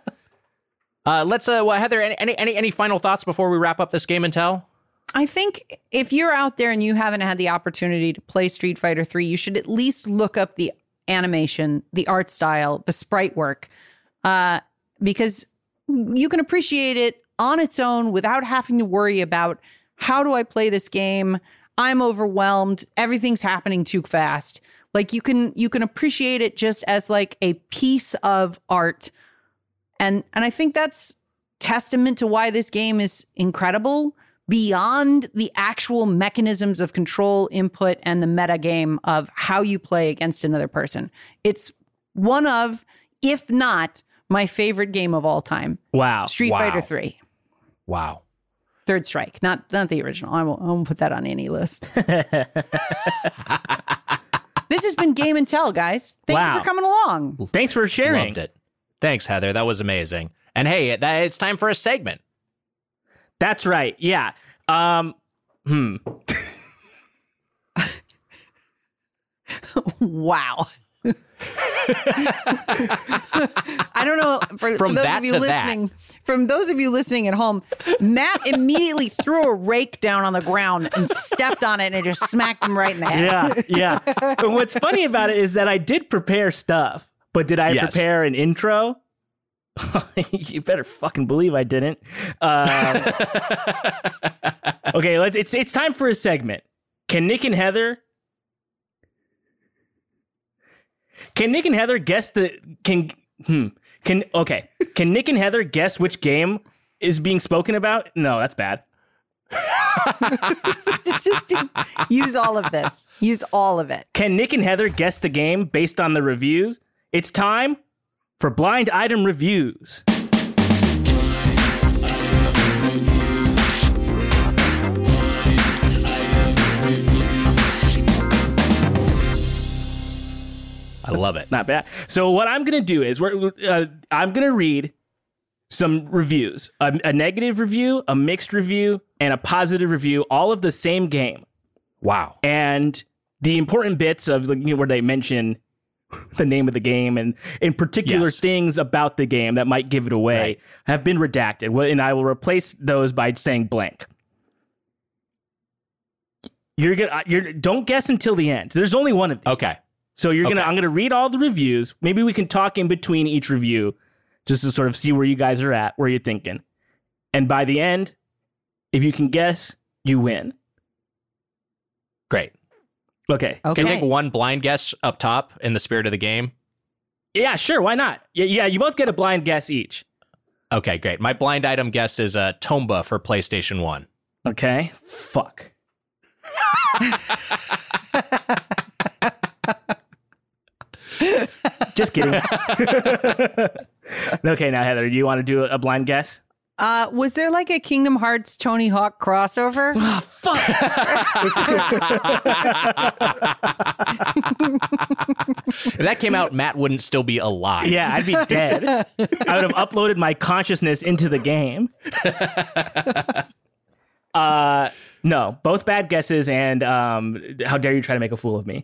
any final thoughts before we wrap up this Game and Tell? I think if you're out there and you haven't had the opportunity to play Street Fighter 3, you should at least look up the animation, the art style, the sprite work, because you can appreciate it on its own without having to worry about how do I play this game? I'm overwhelmed. Everything's happening too fast. Like you can appreciate it just as like a piece of art. And I think that's testament to why this game is incredible beyond the actual mechanisms of control, input, and the meta game of how you play against another person. It's one of, if not my favorite game of all time. Wow. Street Fighter 3. Wow. Third Strike, not the original. I won't put that on any list. This has been Game and Tell, guys. Thank you for coming along. Thanks for sharing. Loved it. Thanks, Heather. That was amazing. And hey, it's time for a segment. That's right. Yeah. Wow. I don't know. For those of you listening at home, Matt immediately threw a rake down on the ground and stepped on it and it just smacked him right in the head. Yeah. But what's funny about it is that I did prepare stuff, but did I prepare an intro? You better fucking believe I didn't. Okay, it's time for a segment. Can Nick and Heather guess Can Nick and Heather guess which game is being spoken about? No, that's bad. Just use all of this. Use all of it. Can Nick and Heather guess the game based on the reviews? It's time for blind item reviews. I love it. Not bad. So what I'm going to do is I'm going to read some reviews, a negative review, a mixed review, and a positive review, all of the same game. Wow. And the important bits of where they mention the name of the game and in particular things about the game that might give it away have been redacted. And I will replace those by saying blank. Don't guess until the end. There's only one of these. Okay. So I'm gonna read all the reviews. Maybe we can talk in between each review just to sort of see where you guys are at, where you're thinking. And by the end, if you can guess, you win. Great. Okay. Can you take one blind guess up top in the spirit of the game? Yeah, sure. Why not? Yeah, you both get a blind guess each. Okay, great. My blind item guess is Tomba for PlayStation 1. Okay. Fuck. Just kidding. Okay, now Heather, do you want to do a blind guess? Was there like a Kingdom Hearts Tony Hawk crossover? Oh, fuck. If that came out, Matt wouldn't still be alive. Yeah, I'd be dead. I would have uploaded my consciousness into the game. No, both bad guesses, and how dare you try to make a fool of me.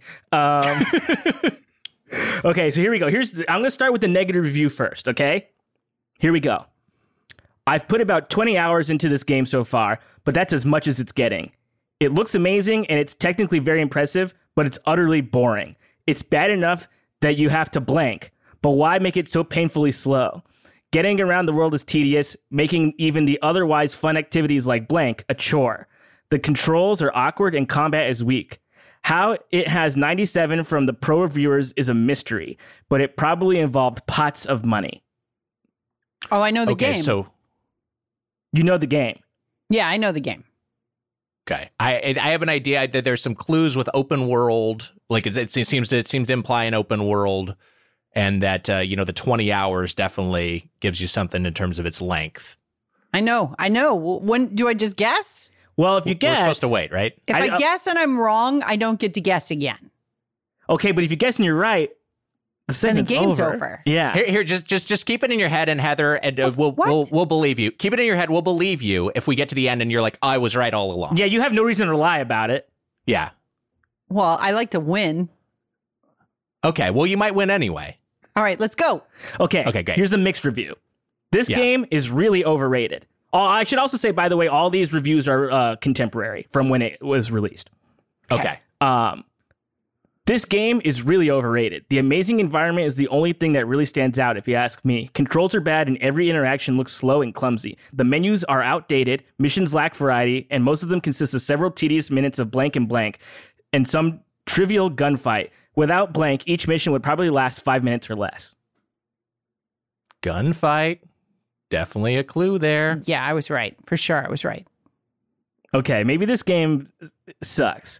Okay, so here we go. I'm going to start with the negative review first, okay? Here we go. I've put about 20 hours into this game so far, but that's as much as it's getting. It looks amazing, and it's technically very impressive, but it's utterly boring. It's bad enough that you have to blank, but why make it so painfully slow? Getting around the world is tedious, making even the otherwise fun activities like blank a chore. The controls are awkward and combat is weak. How it has 97 from the pro reviewers is a mystery, but it probably involved pots of money. Oh, I know the game. So you know the game. Yeah, I know the game. Okay, I have an idea that there's some clues with open world, like it seems to imply an open world, and that the 20 hours definitely gives you something in terms of its length. I know. When do I just guess? Well, if you guess, we're supposed to wait, right? If I guess and I'm wrong, I don't get to guess again. Okay, but if you guess and you're right, then the game's over. Yeah. Here, just keep it in your head, and Heather, and we'll believe you. Keep it in your head. We'll believe you if we get to the end and you're like, I was right all along. Yeah, you have no reason to lie about it. Yeah. Well, I like to win. Okay, well, you might win anyway. All right, let's go. Okay, great. Here's the mixed review. This game is really overrated. I should also say, by the way, all these reviews are contemporary from when it was released. Okay. This game is really overrated. The amazing environment is the only thing that really stands out, if you ask me. Controls are bad, and every interaction looks slow and clumsy. The menus are outdated, missions lack variety, and most of them consist of several tedious minutes of blank and some trivial gunfight. Without blank, each mission would probably last 5 minutes or less. Gunfight. Definitely a clue there. Yeah, I was right. For sure, I was right. Okay, maybe this game sucks.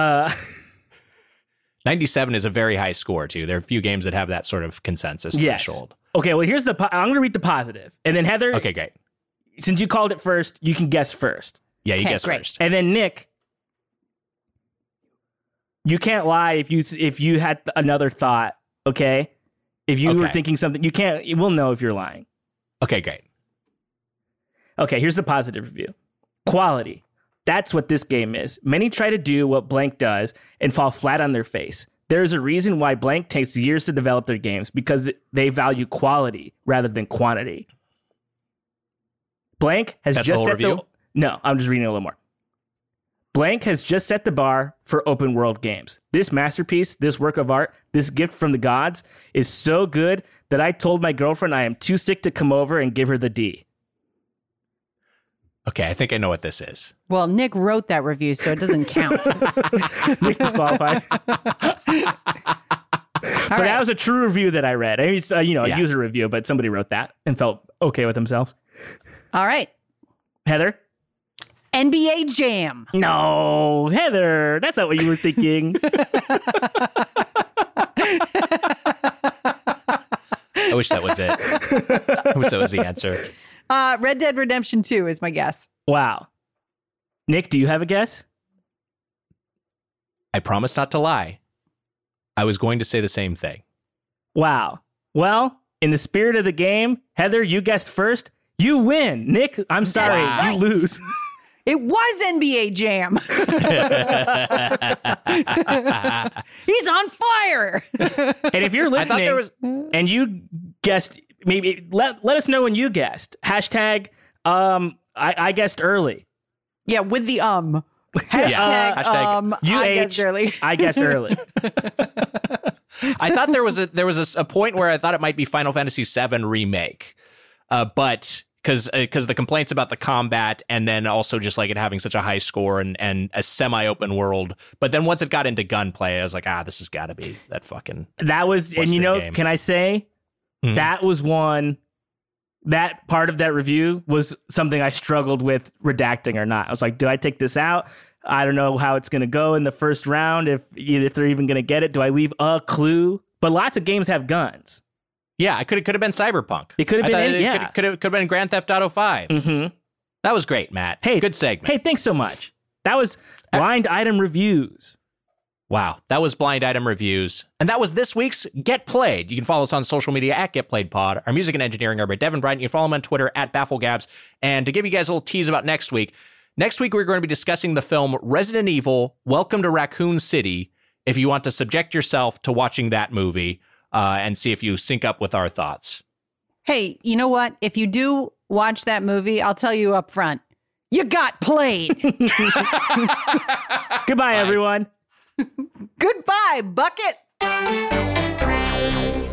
97 is a very high score, too. There are a few games that have that sort of consensus threshold. Okay, well, here's I'm going to read the positive. And then Heather... Okay, great. Since you called it first, you can guess first. Yeah, you guess first. And then Nick, you can't lie if you had another thought, okay? If you were thinking something, we'll know if you're lying. Okay, great. Okay, here's the positive review. Quality. That's what this game is. Many try to do what Blank does and fall flat on their face. There is a reason why Blank takes years to develop their games, because they value quality rather than quantity. Blank has just set the... No, I'm just reading a little more. Blank has just set the bar for open world games. This masterpiece, this work of art, this gift from the gods is so good that I told my girlfriend I am too sick to come over and give her the D. Okay, I think I know what this is. Well, Nick wrote that review, so it doesn't count. Nick's disqualified. But that was a true review that I read. I mean, it's a user review, but somebody wrote that and felt okay with themselves. All right. Heather? NBA Jam. No, Heather, that's not what you were thinking. I wish that was it. I wish that was the answer. Red Dead Redemption 2 is my guess. Wow. Nick, do you have a guess? I promise not to lie. I was going to say the same thing. Wow. Well, in the spirit of the game, Heather, you guessed first. You win. Nick, I'm sorry. Right. You lose. It was NBA Jam. He's on fire. And if you're listening and you guessed, maybe let us know when you guessed. Hashtag, I guessed early. Yeah, with the Hashtag, I guessed early. I guessed early. I thought there was a point where I thought it might be Final Fantasy VII Remake, but because the complaints about the combat, and then also just like it having such a high score and a semi-open world. But then once it got into gunplay, I was like, this has got to be that fucking. That was, and game. Can I say that was one. That part of that review was something I struggled with redacting or not. I was like, do I take this out? I don't know how it's going to go in the first round, if they're even going to get it. Do I leave a clue? But lots of games have guns. Yeah, it could have been Cyberpunk. It could have been, could have been Grand Theft Auto 5. Mm-hmm. That was great, Matt. Hey, good segment. Hey, thanks so much. That was Blind Item Reviews. Wow, that was Blind Item Reviews. And that was this week's Get Played. You can follow us on social media at GetPlayedPod. Our music and engineering are by Devin Bryant. You can follow him on Twitter at BaffleGabs. And to give you guys a little tease about next week we're going to be discussing the film Resident Evil, Welcome to Raccoon City, if you want to subject yourself to watching that movie and see if you sync up with our thoughts. Hey, you know what? If you do watch that movie, I'll tell you up front, you got played. Goodbye, everyone. Goodbye, Bucket.